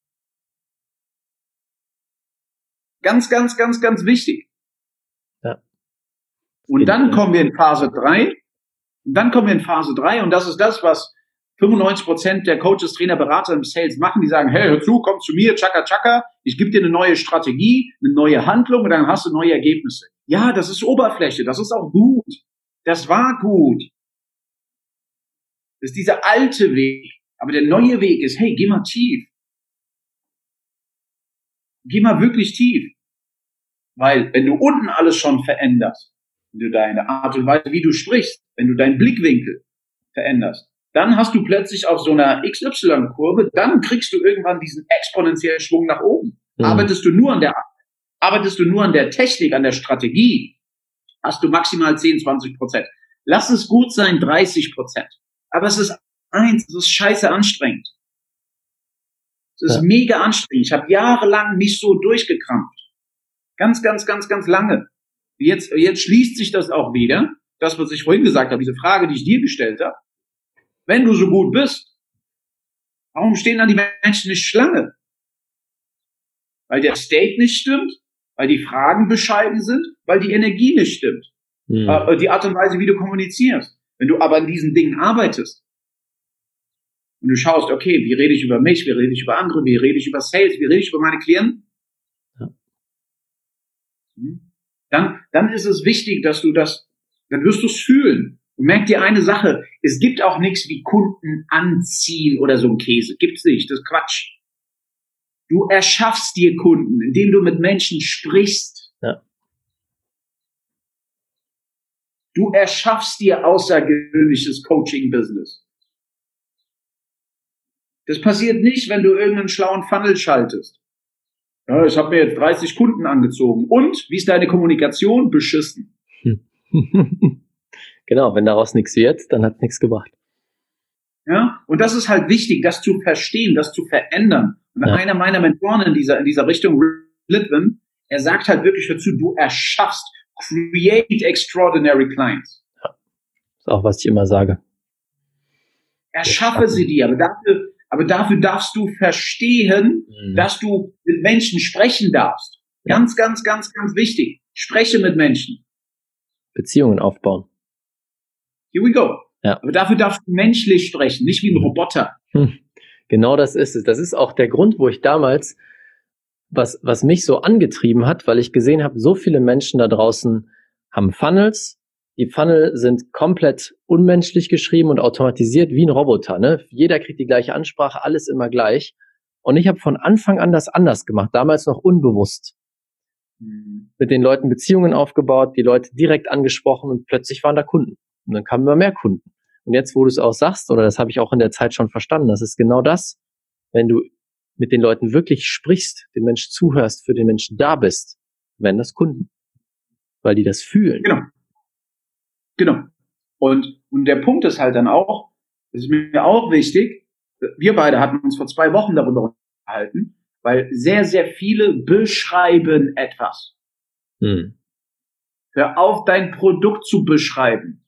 Ganz, ganz, ganz, ganz wichtig. Ja. Und dann kommen wir in Phase 3. Und das ist das, was 95% der Coaches, Trainer, Berater im Sales machen, die sagen, hey, hör zu, komm zu mir, tschakka, tschakka, ich gebe dir eine neue Strategie, eine neue Handlung und dann hast du neue Ergebnisse. Ja, das ist Oberfläche, das ist auch gut. Das war gut. Das ist dieser alte Weg. Aber der neue Weg ist, hey, geh mal tief. Geh mal wirklich tief. Weil wenn du unten alles schon veränderst, wenn du deine Art und Weise, wie du sprichst, wenn du deinen Blickwinkel veränderst, dann hast du plötzlich auf so einer XY-Kurve, dann kriegst du irgendwann diesen exponentiellen Schwung nach oben. Mhm. Arbeitest du nur an der Technik, an der Strategie, hast du maximal 10-20%. Lass es gut sein, 30%. Aber es ist scheiße anstrengend. Es ist mega anstrengend. Ich habe jahrelang mich so durchgekrampft. Ganz, ganz, ganz, ganz lange. Jetzt schließt sich das auch wieder. Das, was ich vorhin gesagt habe, diese Frage, die ich dir gestellt habe. Wenn du so gut bist, warum stehen dann die Menschen nicht Schlange? Weil der State nicht stimmt, weil die Fragen bescheiden sind, weil die Energie nicht stimmt. Die Art und Weise, wie du kommunizierst. Wenn du aber an diesen Dingen arbeitest und du schaust, okay, wie rede ich über mich, wie rede ich über andere, wie rede ich über Sales, wie rede ich über meine Klienten, dann ist es wichtig, dass du dann wirst du es fühlen. Und merk dir eine Sache, es gibt auch nichts wie Kunden anziehen oder so ein Käse. Gibt's nicht, das ist Quatsch. Du erschaffst dir Kunden, indem du mit Menschen sprichst. Ja. Du erschaffst dir außergewöhnliches Coaching-Business. Das passiert nicht, wenn du irgendeinen schlauen Funnel schaltest. Ja, ich habe mir jetzt 30 Kunden angezogen. Und, wie ist deine Kommunikation? Beschissen. Genau, wenn daraus nichts wird, dann hat es nichts gebracht. Ja, und das ist halt wichtig, das zu verstehen, das zu verändern. Und einer meiner Mentoren in dieser Richtung, Litwin, er sagt halt wirklich dazu, du erschaffst, create extraordinary clients. Ja, das ist auch, was ich immer sage. Erschaffe sie dir, aber dafür darfst du verstehen, dass du mit Menschen sprechen darfst. Ganz, ganz, ganz, ganz wichtig. Spreche mit Menschen. Beziehungen aufbauen. Here we go. Ja. Aber dafür darfst du menschlich sprechen, nicht wie ein Roboter. Genau das ist es. Das ist auch der Grund, wo ich damals, was mich so angetrieben hat, weil ich gesehen habe, so viele Menschen da draußen haben Funnels. Die Funnel sind komplett unmenschlich geschrieben und automatisiert wie ein Roboter. Ne? Jeder kriegt die gleiche Ansprache, alles immer gleich. Und ich habe von Anfang an das anders gemacht, damals noch unbewusst. Mit den Leuten Beziehungen aufgebaut, die Leute direkt angesprochen und plötzlich waren da Kunden. Und dann kamen immer mehr Kunden. Und jetzt, wo du es auch sagst, oder das habe ich auch in der Zeit schon verstanden, das ist genau das, wenn du mit den Leuten wirklich sprichst, den Menschen zuhörst, für den Menschen da bist, werden das Kunden. Weil die das fühlen. Genau. Und der Punkt ist halt dann auch, das ist mir auch wichtig, wir beide hatten uns vor 2 Wochen darüber unterhalten, weil sehr, sehr viele beschreiben etwas. Hör auf, dein Produkt zu beschreiben.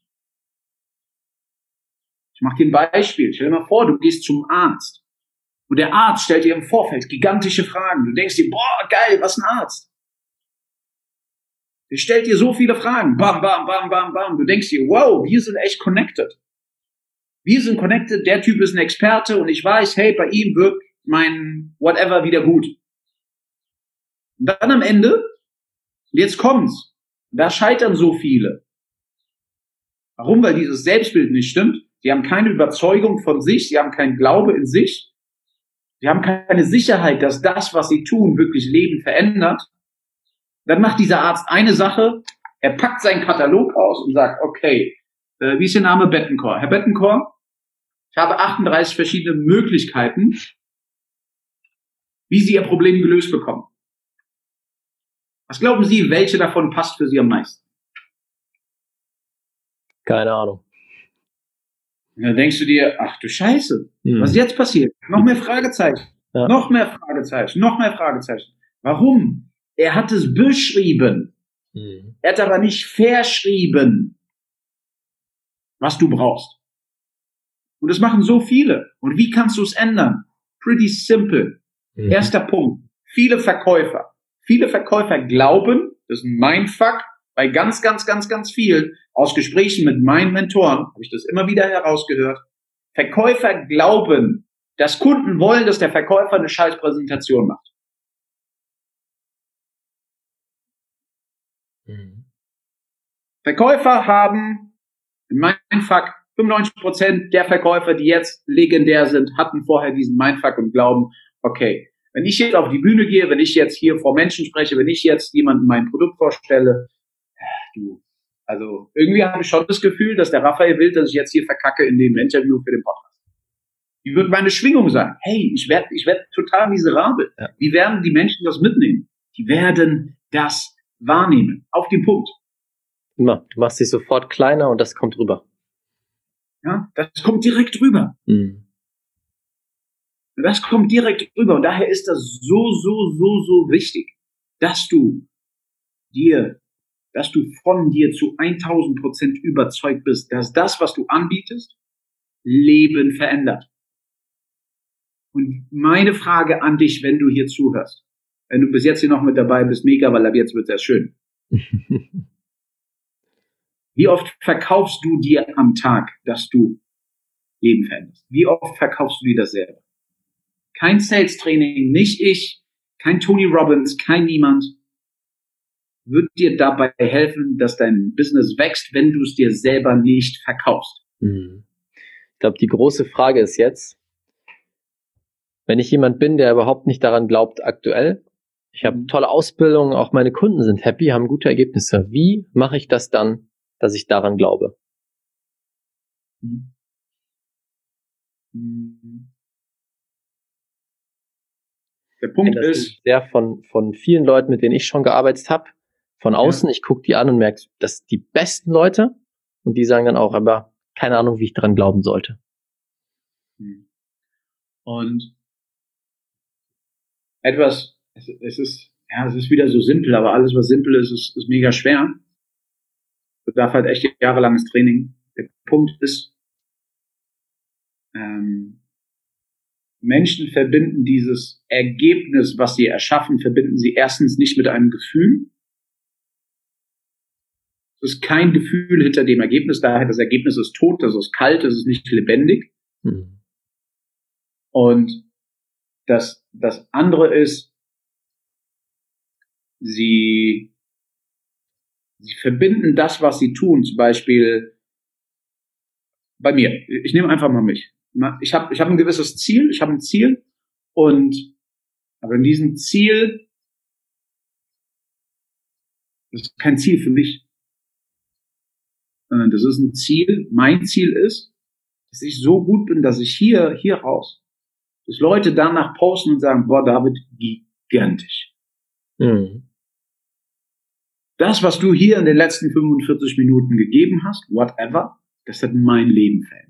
Ich mache dir ein Beispiel. Stell dir mal vor, du gehst zum Arzt und der Arzt stellt dir im Vorfeld gigantische Fragen. Du denkst dir, boah, geil, was ein Arzt. Der stellt dir so viele Fragen. Bam, bam, bam, bam, bam. Du denkst dir, wow, wir sind echt connected. Wir sind connected, der Typ ist ein Experte und ich weiß, hey, bei ihm wird mein whatever wieder gut. Und dann am Ende, jetzt kommt's, da scheitern so viele. Warum? Weil dieses Selbstbild nicht stimmt. Sie haben keine Überzeugung von sich, sie haben keinen Glaube in sich, sie haben keine Sicherheit, dass das, was sie tun, wirklich Leben verändert. Dann macht dieser Arzt eine Sache, er packt seinen Katalog aus und sagt, okay, wie ist Ihr Name? Bettencourt. Herr Bettencourt, ich habe 38 verschiedene Möglichkeiten, wie Sie Ihr Problem gelöst bekommen. Was glauben Sie, welche davon passt für Sie am meisten? Keine Ahnung. Und dann denkst du dir, ach du Scheiße, was ist jetzt passiert? Noch mehr Fragezeichen, noch mehr Fragezeichen, noch mehr Fragezeichen. Warum? Er hat es beschrieben. Er hat aber nicht verschrieben, was du brauchst. Und das machen so viele. Und wie kannst du es ändern? Pretty simple. Erster Punkt. Viele Verkäufer glauben, das ist ein Mindfuck, bei ganz, ganz, ganz, ganz vielen, aus Gesprächen mit meinen Mentoren, habe ich das immer wieder herausgehört, Verkäufer glauben, dass Kunden wollen, dass der Verkäufer eine scheiß Präsentation macht. Verkäufer haben in Mindfuck 95% der Verkäufer, die jetzt legendär sind, hatten vorher diesen Mindfuck und glauben, okay, wenn ich jetzt auf die Bühne gehe, wenn ich jetzt hier vor Menschen spreche, wenn ich jetzt jemandem mein Produkt vorstelle, also irgendwie habe ich schon das Gefühl, dass der Raphael will, dass ich jetzt hier verkacke in dem Interview für den Podcast. Wie wird meine Schwingung sein? Hey, ich werd total miserabel. Ja. Wie werden die Menschen das mitnehmen? Die werden das wahrnehmen. Auf den Punkt. Immer. Du machst dich sofort kleiner und das kommt rüber. Ja, das kommt direkt rüber. Mhm. Das kommt direkt rüber. Und daher ist das so wichtig, dass du von dir zu 1000% überzeugt bist, dass das, was du anbietest, Leben verändert. Und meine Frage an dich, wenn du hier zuhörst, wenn du bis jetzt hier noch mit dabei bist, mega, weil ab jetzt wird es erst schön. Wie oft verkaufst du dir am Tag, dass du Leben veränderst? Wie oft verkaufst du dir das selber? Kein Sales-Training, nicht ich, kein Tony Robbins, kein niemand wird dir dabei helfen, dass dein Business wächst, wenn du es dir selber nicht verkaufst. Ich glaube, die große Frage ist jetzt, wenn ich jemand bin, der überhaupt nicht daran glaubt aktuell, ich habe tolle Ausbildung, auch meine Kunden sind happy, haben gute Ergebnisse. Wie mache ich das dann, dass ich daran glaube? Der Punkt ist sehr von vielen Leuten, mit denen ich schon gearbeitet habe, von außen, ich gucke die an und merke, dass die besten Leute, und die sagen dann auch, aber keine Ahnung, wie ich daran glauben sollte. Und etwas, es ist wieder so simpel, aber alles, was simpel ist, ist mega schwer. Bedarf halt echt jahrelanges Training. Der Punkt ist, Menschen verbinden dieses Ergebnis, was sie erschaffen, verbinden sie erstens nicht mit einem Gefühl. Es ist kein Gefühl hinter dem Ergebnis, daher das Ergebnis ist tot, das ist kalt, das ist nicht lebendig. Und das andere ist, sie verbinden das, was sie tun, zum Beispiel bei mir. Ich nehme einfach mal mich. Ich habe ein gewisses Ziel, ich habe ein Ziel aber in diesem Ziel, das ist kein Ziel für mich, sondern das ist ein Ziel, mein Ziel ist, dass ich so gut bin, dass ich hier raus, dass Leute danach posten und sagen, boah, David, gigantisch. Das, was du hier in den letzten 45 Minuten gegeben hast, whatever, das hat mein Leben verändert.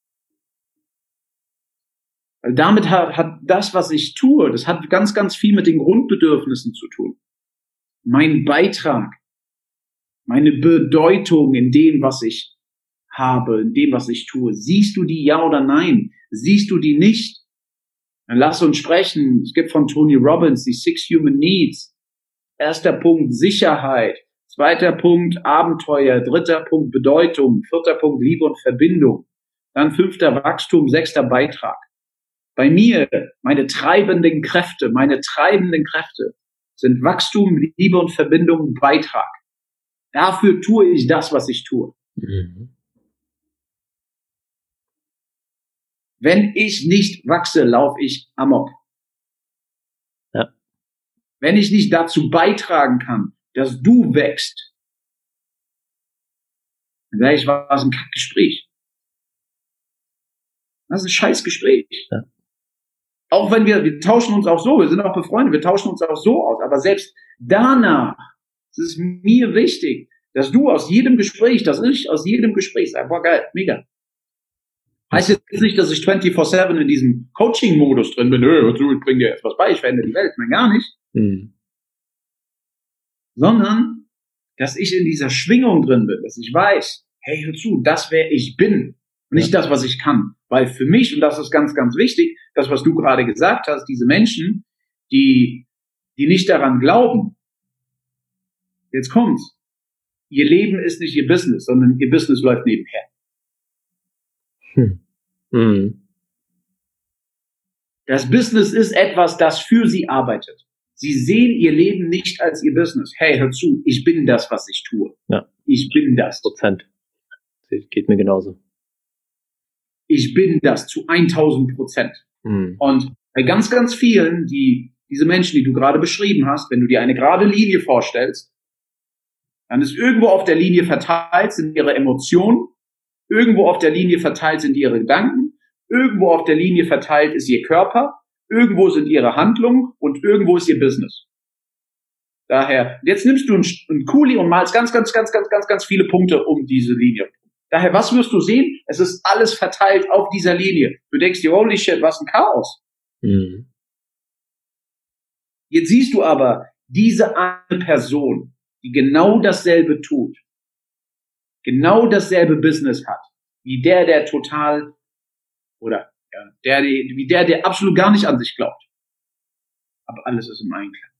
Weil damit hat das, was ich tue, das hat ganz, ganz viel mit den Grundbedürfnissen zu tun. Mein Beitrag, meine Bedeutung in dem, was ich habe, in dem, was ich tue. Siehst du die, ja oder nein? Siehst du die nicht? Dann lass uns sprechen. Es gibt von Tony Robbins die 6 Human Needs. Erster Punkt Sicherheit. Zweiter Punkt Abenteuer. Dritter Punkt Bedeutung. Vierter Punkt Liebe und Verbindung. Dann 5. Wachstum. 6. Beitrag. Bei mir, meine treibenden Kräfte sind Wachstum, Liebe und Verbindung, Beitrag. Dafür tue ich das, was ich tue. Wenn ich nicht wachse, laufe ich amok. Ja. Wenn ich nicht dazu beitragen kann, dass du wächst, dann sage ich, war es ein Kackgespräch. Das ist ein Scheißgespräch. Ja. Auch wenn wir tauschen uns auch so, wir sind auch befreundet, wir tauschen uns auch so aus, aber selbst danach ist es mir wichtig, dass du aus jedem Gespräch, sage, boah geil, mega. Heißt jetzt nicht, dass ich 24/7 in diesem Coaching-Modus drin bin, ich bringe dir jetzt was bei, ich verändere die Welt, nein, gar nicht. Sondern, dass ich in dieser Schwingung drin bin, dass ich weiß, hey, hör zu, das wer ich bin und nicht das, was ich kann. Weil für mich, und das ist ganz, ganz wichtig, das, was du gerade gesagt hast, diese Menschen, die nicht daran glauben, jetzt kommt's, ihr Leben ist nicht ihr Business, sondern ihr Business läuft nebenher. Mhm. Das Business ist etwas, das für sie arbeitet. Sie sehen ihr Leben nicht als ihr Business. Hey, hör zu, ich bin das, was ich tue. Ja. Ich bin das. 100%. Geht mir genauso. Ich bin das zu 1000%. Mhm. Und bei ganz, ganz vielen, diese Menschen, die du gerade beschrieben hast, wenn du dir eine gerade Linie vorstellst, dann ist irgendwo auf der Linie verteilt sind ihre Emotionen, irgendwo auf der Linie verteilt sind ihre Gedanken, irgendwo auf der Linie verteilt ist ihr Körper, irgendwo sind ihre Handlungen und irgendwo ist ihr Business. Daher, jetzt nimmst du einen Kuli und malst ganz, ganz, ganz, ganz, ganz, ganz viele Punkte um diese Linie. Daher, was wirst du sehen? Es ist alles verteilt auf dieser Linie. Du denkst dir, holy shit, was ein Chaos. Mhm. Jetzt siehst du aber diese eine Person, die genau dasselbe tut, genau dasselbe Business hat, wie der total, oder ja, wie der absolut gar nicht an sich glaubt. Aber alles ist im Einklang.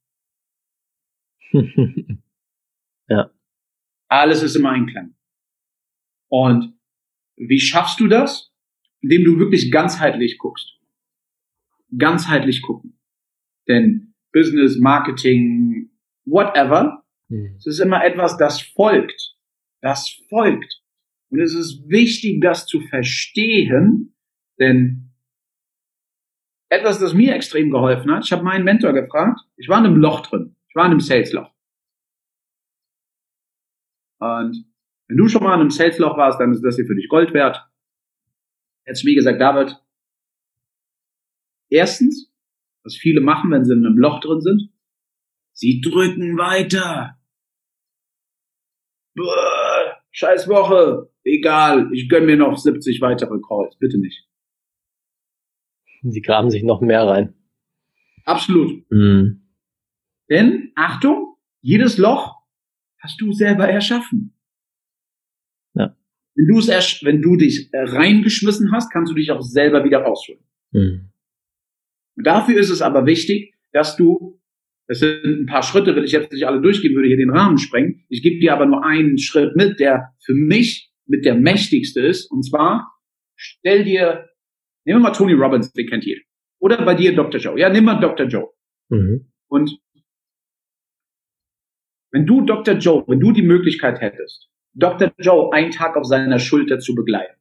Ja. Alles ist im Einklang. Und wie schaffst du das? Indem du wirklich ganzheitlich guckst. Ganzheitlich gucken. Denn Business, Marketing, whatever, es ist immer etwas, das folgt. Das folgt. Und es ist wichtig, das zu verstehen, denn etwas, das mir extrem geholfen hat, ich habe meinen Mentor gefragt, ich war in einem Loch drin, ich war in einem Sales-Loch. Und wenn du schon mal in einem Sales-Loch warst, dann ist das hier für dich Gold wert. Jetzt, wie gesagt, David, erstens, was viele machen, wenn sie in einem Loch drin sind, sie drücken weiter. Scheiß Woche, egal, ich gönn mir noch 70 weitere Calls, bitte nicht. Die graben sich noch mehr rein. Absolut. Mhm. Denn, Achtung, jedes Loch hast du selber erschaffen. Ja. Wenn du dich reingeschmissen hast, kannst du dich auch selber wieder rausholen. Mhm. Dafür ist es aber wichtig, dass du, das sind ein paar Schritte, will ich jetzt nicht alle durchgehen, würde hier den Rahmen sprengen. Ich gebe dir aber nur einen Schritt mit, der für mich mit der mächtigste ist. Und zwar, nehmen wir mal Tony Robbins, den kennt jeder. Oder bei dir Dr. Joe. Ja, nimm mal Dr. Joe. Mhm. Und wenn du die Möglichkeit hättest, Dr. Joe einen Tag auf seiner Schulter zu begleiten,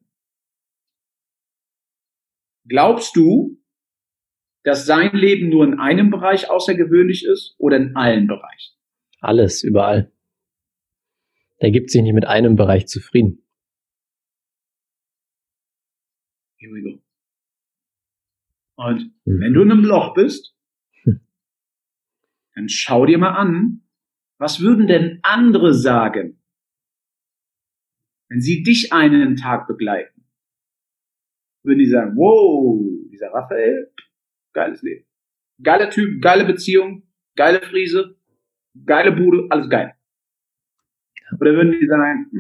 glaubst du, dass sein Leben nur in einem Bereich außergewöhnlich ist oder in allen Bereichen? Alles, überall. Der gibt sich nicht mit einem Bereich zufrieden. Here we go. Und wenn du in einem Loch bist, dann schau dir mal an, was würden denn andere sagen, wenn sie dich einen Tag begleiten? Würden die sagen, wow, dieser Raphael, geiles Leben. Geiler Typ, geile Beziehung, geile Friese, geile Bude, alles geil. Oder würden die sagen,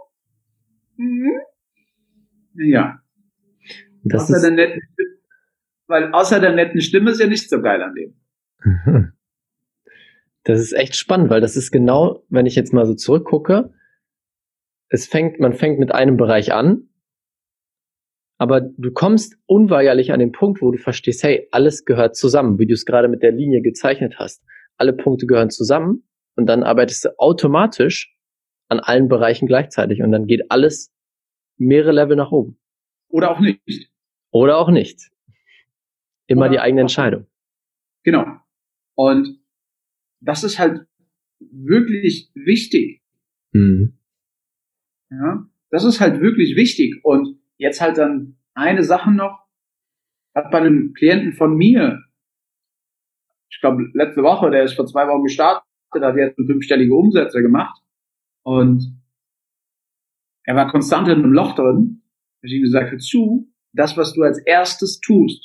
ja. Außer der netten Stimme ist ja nicht so geil an dem. Das ist echt spannend, weil das ist genau, wenn ich jetzt mal so zurückgucke, man fängt mit einem Bereich an, aber du kommst unweigerlich an den Punkt, wo du verstehst, hey, alles gehört zusammen, wie du es gerade mit der Linie gezeichnet hast. Alle Punkte gehören zusammen und dann arbeitest du automatisch an allen Bereichen gleichzeitig und dann geht alles mehrere Level nach oben. Oder auch nicht. Oder auch nicht. Immer die eigene Entscheidung. Genau. Und das ist halt wirklich wichtig. Mhm. Ja, das ist halt wirklich wichtig. Und jetzt halt dann eine Sache noch, hat bei einem Klienten von mir, ich glaube letzte Woche, der ist vor 2 Wochen gestartet, hat jetzt 5-stellige Umsätze gemacht und er war konstant in einem Loch drin. Da habe ich ihm gesagt, hör zu, das, was du als erstes tust,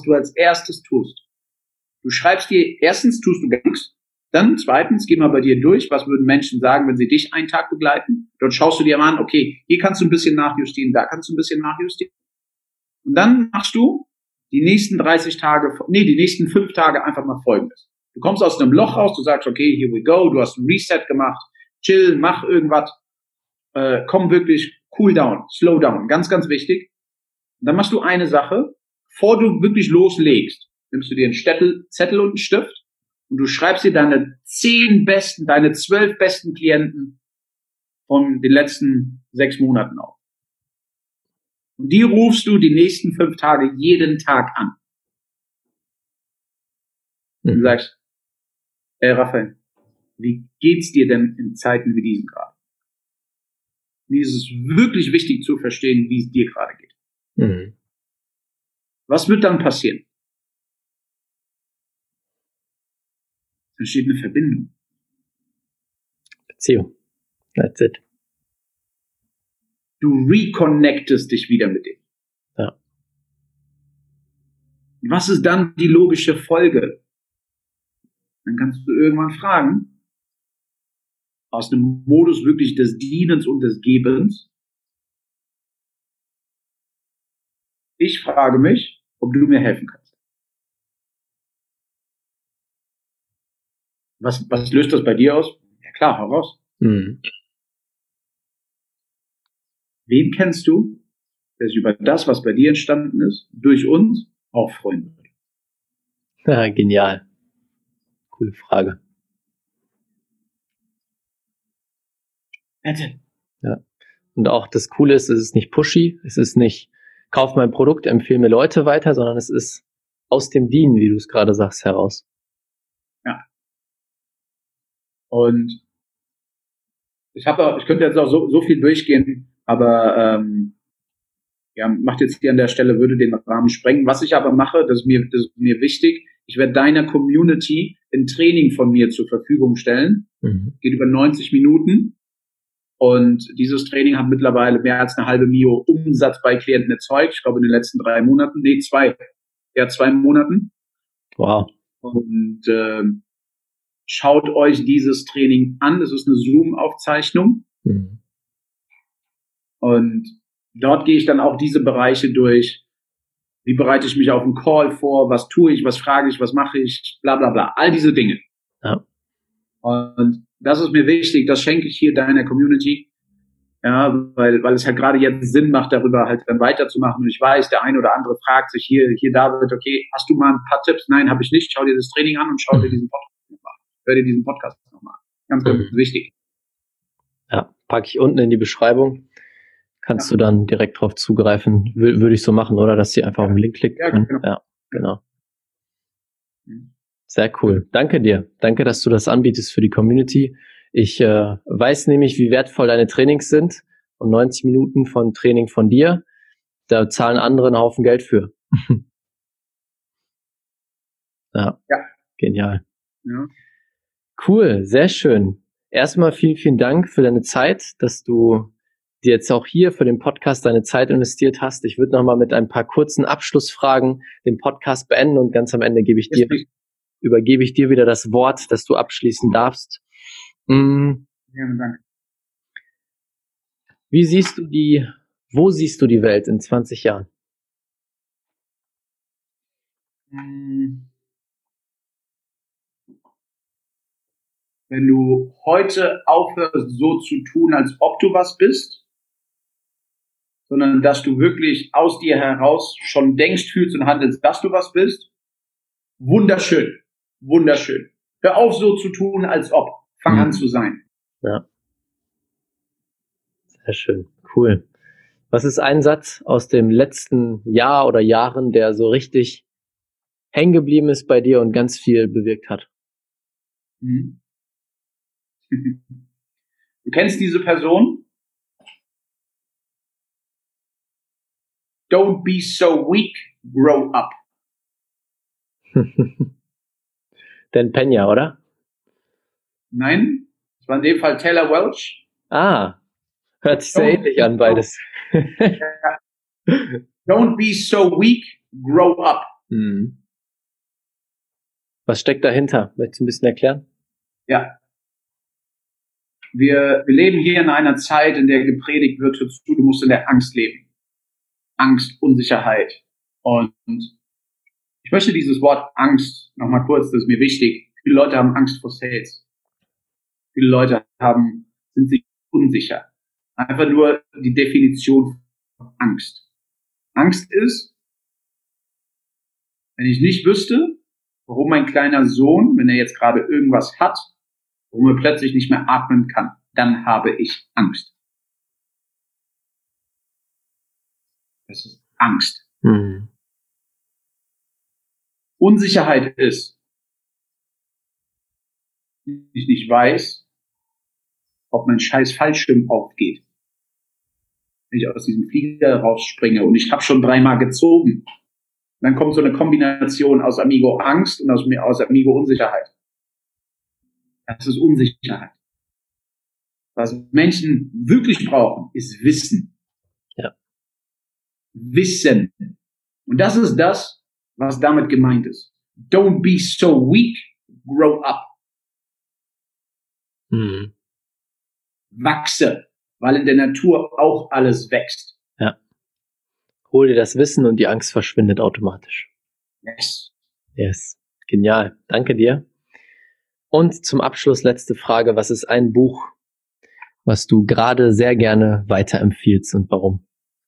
du schreibst dir, erstens tust du gar nichts, dann zweitens, geh mal bei dir durch, was würden Menschen sagen, wenn sie dich einen Tag begleiten? Dort schaust du dir mal an, okay, hier kannst du ein bisschen nachjustieren, da kannst du ein bisschen nachjustieren. Und dann machst du die nächsten 5 Tage einfach mal Folgendes. Du kommst aus einem Loch raus, du sagst, okay, here we go, du hast ein Reset gemacht, chill, mach irgendwas, komm wirklich cool down, slow down, ganz, ganz wichtig. Dann machst du eine Sache, bevor du wirklich loslegst, nimmst du dir einen Zettel und einen Stift und du schreibst dir deine 12 besten Klienten von den letzten 6 Monaten auf. Und die rufst du die nächsten 5 Tage jeden Tag an. Und du sagst, Raphael, wie geht's dir denn in Zeiten wie diesen gerade? Mir ist es wirklich wichtig zu verstehen, wie es dir gerade geht. Mhm. Was wird dann passieren? Es entsteht eine Verbindung. Beziehung. That's it. Du reconnectest dich wieder mit dem. Ja. Was ist dann die logische Folge? Dann kannst du irgendwann fragen, aus dem Modus wirklich des Dienens und des Gebens. Ich frage mich, ob du mir helfen kannst. Was löst das bei dir aus? Ja klar, hau raus. Mhm. Wen kennst du, der sich über das, was bei dir entstanden ist, durch uns auch freuen würde? Ja, genial. Coole Frage. Bitte. Ja. Und auch das Coole ist, es ist nicht pushy, es ist nicht, kauf mein Produkt, empfehle mir Leute weiter, sondern es ist aus dem Dienen, wie du es gerade sagst, heraus. Ja. Und ich könnte jetzt auch so viel durchgehen, aber macht jetzt hier an der Stelle, würde den Rahmen sprengen. Was ich aber mache, das ist mir wichtig, ich werde deiner Community ein Training von mir zur Verfügung stellen. Mhm. Geht über 90 Minuten. Und dieses Training hat mittlerweile mehr als 1,5 Mio Umsatz bei Klienten erzeugt. Ich glaube, in den letzten 2 Monaten. Wow. Und schaut euch dieses Training an. Das ist eine Zoom-Aufzeichnung. Mhm. Und dort gehe ich dann auch diese Bereiche durch. Wie bereite ich mich auf einen Call vor? Was tue ich? Was frage ich? Was mache ich? Bla, bla, bla. All diese Dinge. Ja. Und das ist mir wichtig. Das schenke ich hier deiner Community. Ja, weil es halt gerade jetzt Sinn macht, darüber halt dann weiterzumachen. Und ich weiß, der eine oder andere fragt sich hier David, okay, hast du mal ein paar Tipps? Nein, habe ich nicht. Schau dir das Training an und schau dir diesen Podcast nochmal. Hör dir diesen Podcast nochmal an. Ganz, ganz wichtig. Ja, packe ich unten in die Beschreibung. Kannst du dann direkt drauf zugreifen. Würde ich so machen, oder? Dass sie einfach auf den Link klicken können. Genau. Ja, genau. Sehr cool. Danke dir. Danke, dass du das anbietest für die Community. Ich weiß nämlich, wie wertvoll deine Trainings sind. Und 90 Minuten von Training von dir, da zahlen andere einen Haufen Geld für. Ja, genial. Ja. Cool, sehr schön. Erstmal vielen, vielen Dank für deine Zeit, dass du dir jetzt auch hier für den Podcast deine Zeit investiert hast. Ich würde nochmal mit ein paar kurzen Abschlussfragen den Podcast beenden und ganz am Ende übergebe ich dir wieder das Wort, dass du abschließen darfst. Vielen Dank. Wo siehst du die Welt in 20 Jahren? Wenn du heute aufhörst, so zu tun, als ob du was bist, sondern dass du wirklich aus dir heraus schon denkst, fühlst und handelst, dass du was bist, wunderschön, wunderschön. Hör auf, so zu tun, als ob. Fang an zu sein. Ja. Sehr schön, cool. Was ist ein Satz aus dem letzten Jahr oder Jahren, der so richtig hängen geblieben ist bei dir und ganz viel bewirkt hat? Du kennst diese Person? Don't be so weak, grow up. Dan Peña, oder? Nein, das war in dem Fall Taylor Welch. Hört sich sehr ähnlich an, beides. Don't be so weak, grow up. Was steckt dahinter? Möchtest du ein bisschen erklären? Ja. Wir leben hier in einer Zeit, in der gepredigt wird, du musst in der Angst leben. Angst, Unsicherheit. Und ich möchte dieses Wort Angst nochmal kurz, das ist mir wichtig. Viele Leute haben Angst vor Sales. Viele Leute sind sich unsicher. Einfach nur die Definition von Angst. Angst ist, wenn ich nicht wüsste, warum mein kleiner Sohn, wenn er jetzt gerade irgendwas hat, warum er plötzlich nicht mehr atmen kann, dann habe ich Angst. Das ist Angst. Unsicherheit ist, ich nicht weiß, ob mein scheiß Fallschirm aufgeht. Wenn ich aus diesem Flieger rausspringe und ich habe schon 3-mal gezogen. Dann kommt so eine Kombination aus Amigo Angst und aus Amigo Unsicherheit. Das ist Unsicherheit. Was Menschen wirklich brauchen, ist Wissen. Ja. Wissen. Und das ist das, was damit gemeint ist. Don't be so weak, grow up. Wachse, weil in der Natur auch alles wächst. Ja. Hol dir das Wissen und die Angst verschwindet automatisch. Yes. Genial. Danke dir. Und zum Abschluss letzte Frage. Was ist ein Buch, was du gerade sehr gerne weiterempfiehlst und warum?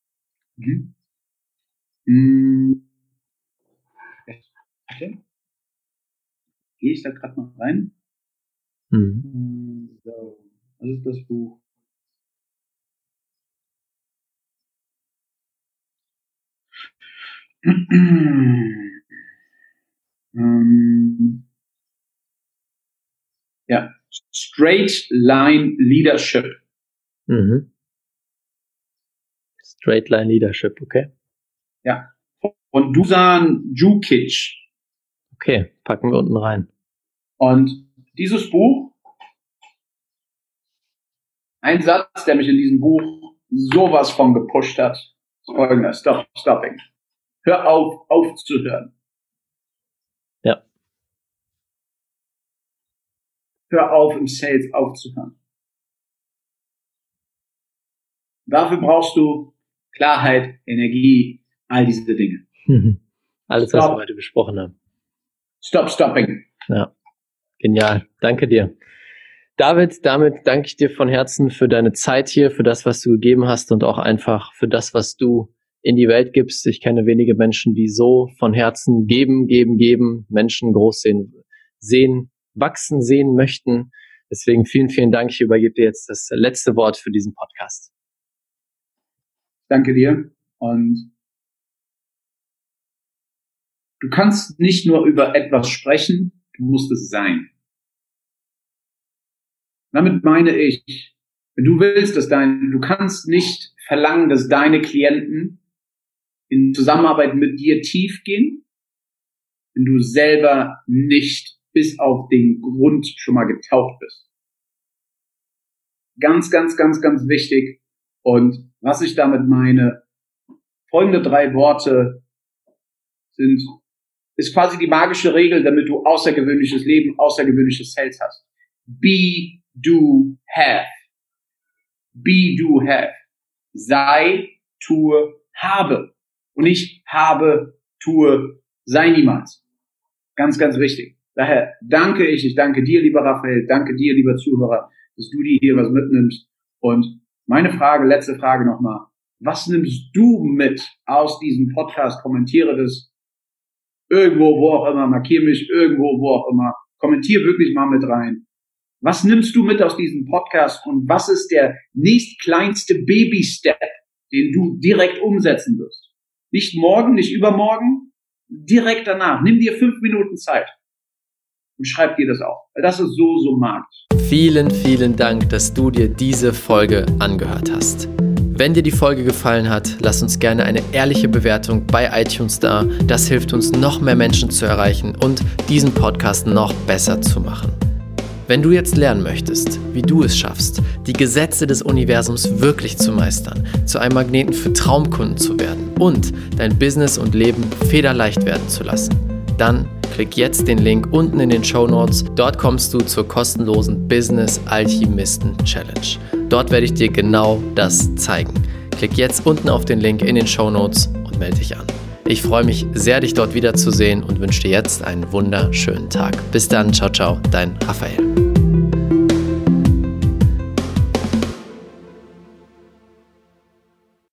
Okay. Gehe ich da gerade noch rein? So. Was ist das Buch? Ja, Straight Line Leadership. Straight Line Leadership, okay. Ja, von Dusan Djukic. Okay, packen wir unten rein. Und dieses Buch, ein Satz, der mich in diesem Buch sowas von gepusht hat, ist folgender: Stopping. Hör auf, aufzuhören. Ja. Hör auf, im Sales aufzuhören. Dafür brauchst du Klarheit, Energie, all diese Dinge. Alles, was wir heute besprochen haben. Stopping. Ja, genial. Danke dir. David, damit danke ich dir von Herzen für deine Zeit hier, für das, was du gegeben hast und auch einfach für das, was du in die Welt gibst. Ich kenne wenige Menschen, die so von Herzen geben, Menschen groß sehen, wachsen sehen möchten. Deswegen vielen, vielen Dank. Ich übergebe dir jetzt das letzte Wort für diesen Podcast. Danke dir. Und du kannst nicht nur über etwas sprechen, du musst es sein. Damit meine ich, wenn du willst, du kannst nicht verlangen, dass deine Klienten in Zusammenarbeit mit dir tief gehen, wenn du selber nicht bis auf den Grund schon mal getaucht bist. Ganz, ganz, ganz, ganz wichtig. Und was ich damit meine, folgende 3 Worte ist quasi die magische Regel, damit du außergewöhnliches Leben, außergewöhnliches Sales hast. Be, do, have. Be, do, have. Sei, tue, habe. Und nicht habe, tue, sei niemals. Ganz, ganz wichtig. Daher danke ich danke dir, lieber Raphael, danke dir, lieber Zuhörer, dass du dir hier was mitnimmst. Und meine Frage, letzte Frage nochmal. Was nimmst du mit aus diesem Podcast? Kommentiere das irgendwo, wo auch immer, markiere mich irgendwo, wo auch immer. Kommentiere wirklich mal mit rein. Was nimmst du mit aus diesem Podcast und was ist der nächstkleinste Baby-Step, den du direkt umsetzen wirst? Nicht morgen, nicht übermorgen, direkt danach. Nimm dir 5 Minuten Zeit und schreib dir das auf. Weil das ist so magisch. Vielen, vielen Dank, dass du dir diese Folge angehört hast. Wenn dir die Folge gefallen hat, lass uns gerne eine ehrliche Bewertung bei iTunes da. Das hilft uns, noch mehr Menschen zu erreichen und diesen Podcast noch besser zu machen. Wenn du jetzt lernen möchtest, wie du es schaffst, die Gesetze des Universums wirklich zu meistern, zu einem Magneten für Traumkunden zu werden und dein Business und Leben federleicht werden zu lassen, dann klick jetzt den Link unten in den Shownotes. Dort kommst du zur kostenlosen Business Alchemisten Challenge. Dort werde ich dir genau das zeigen. Klick jetzt unten auf den Link in den Shownotes und melde dich an. Ich freue mich sehr, dich dort wiederzusehen und wünsche dir jetzt einen wunderschönen Tag. Bis dann, ciao, ciao, dein Raphael.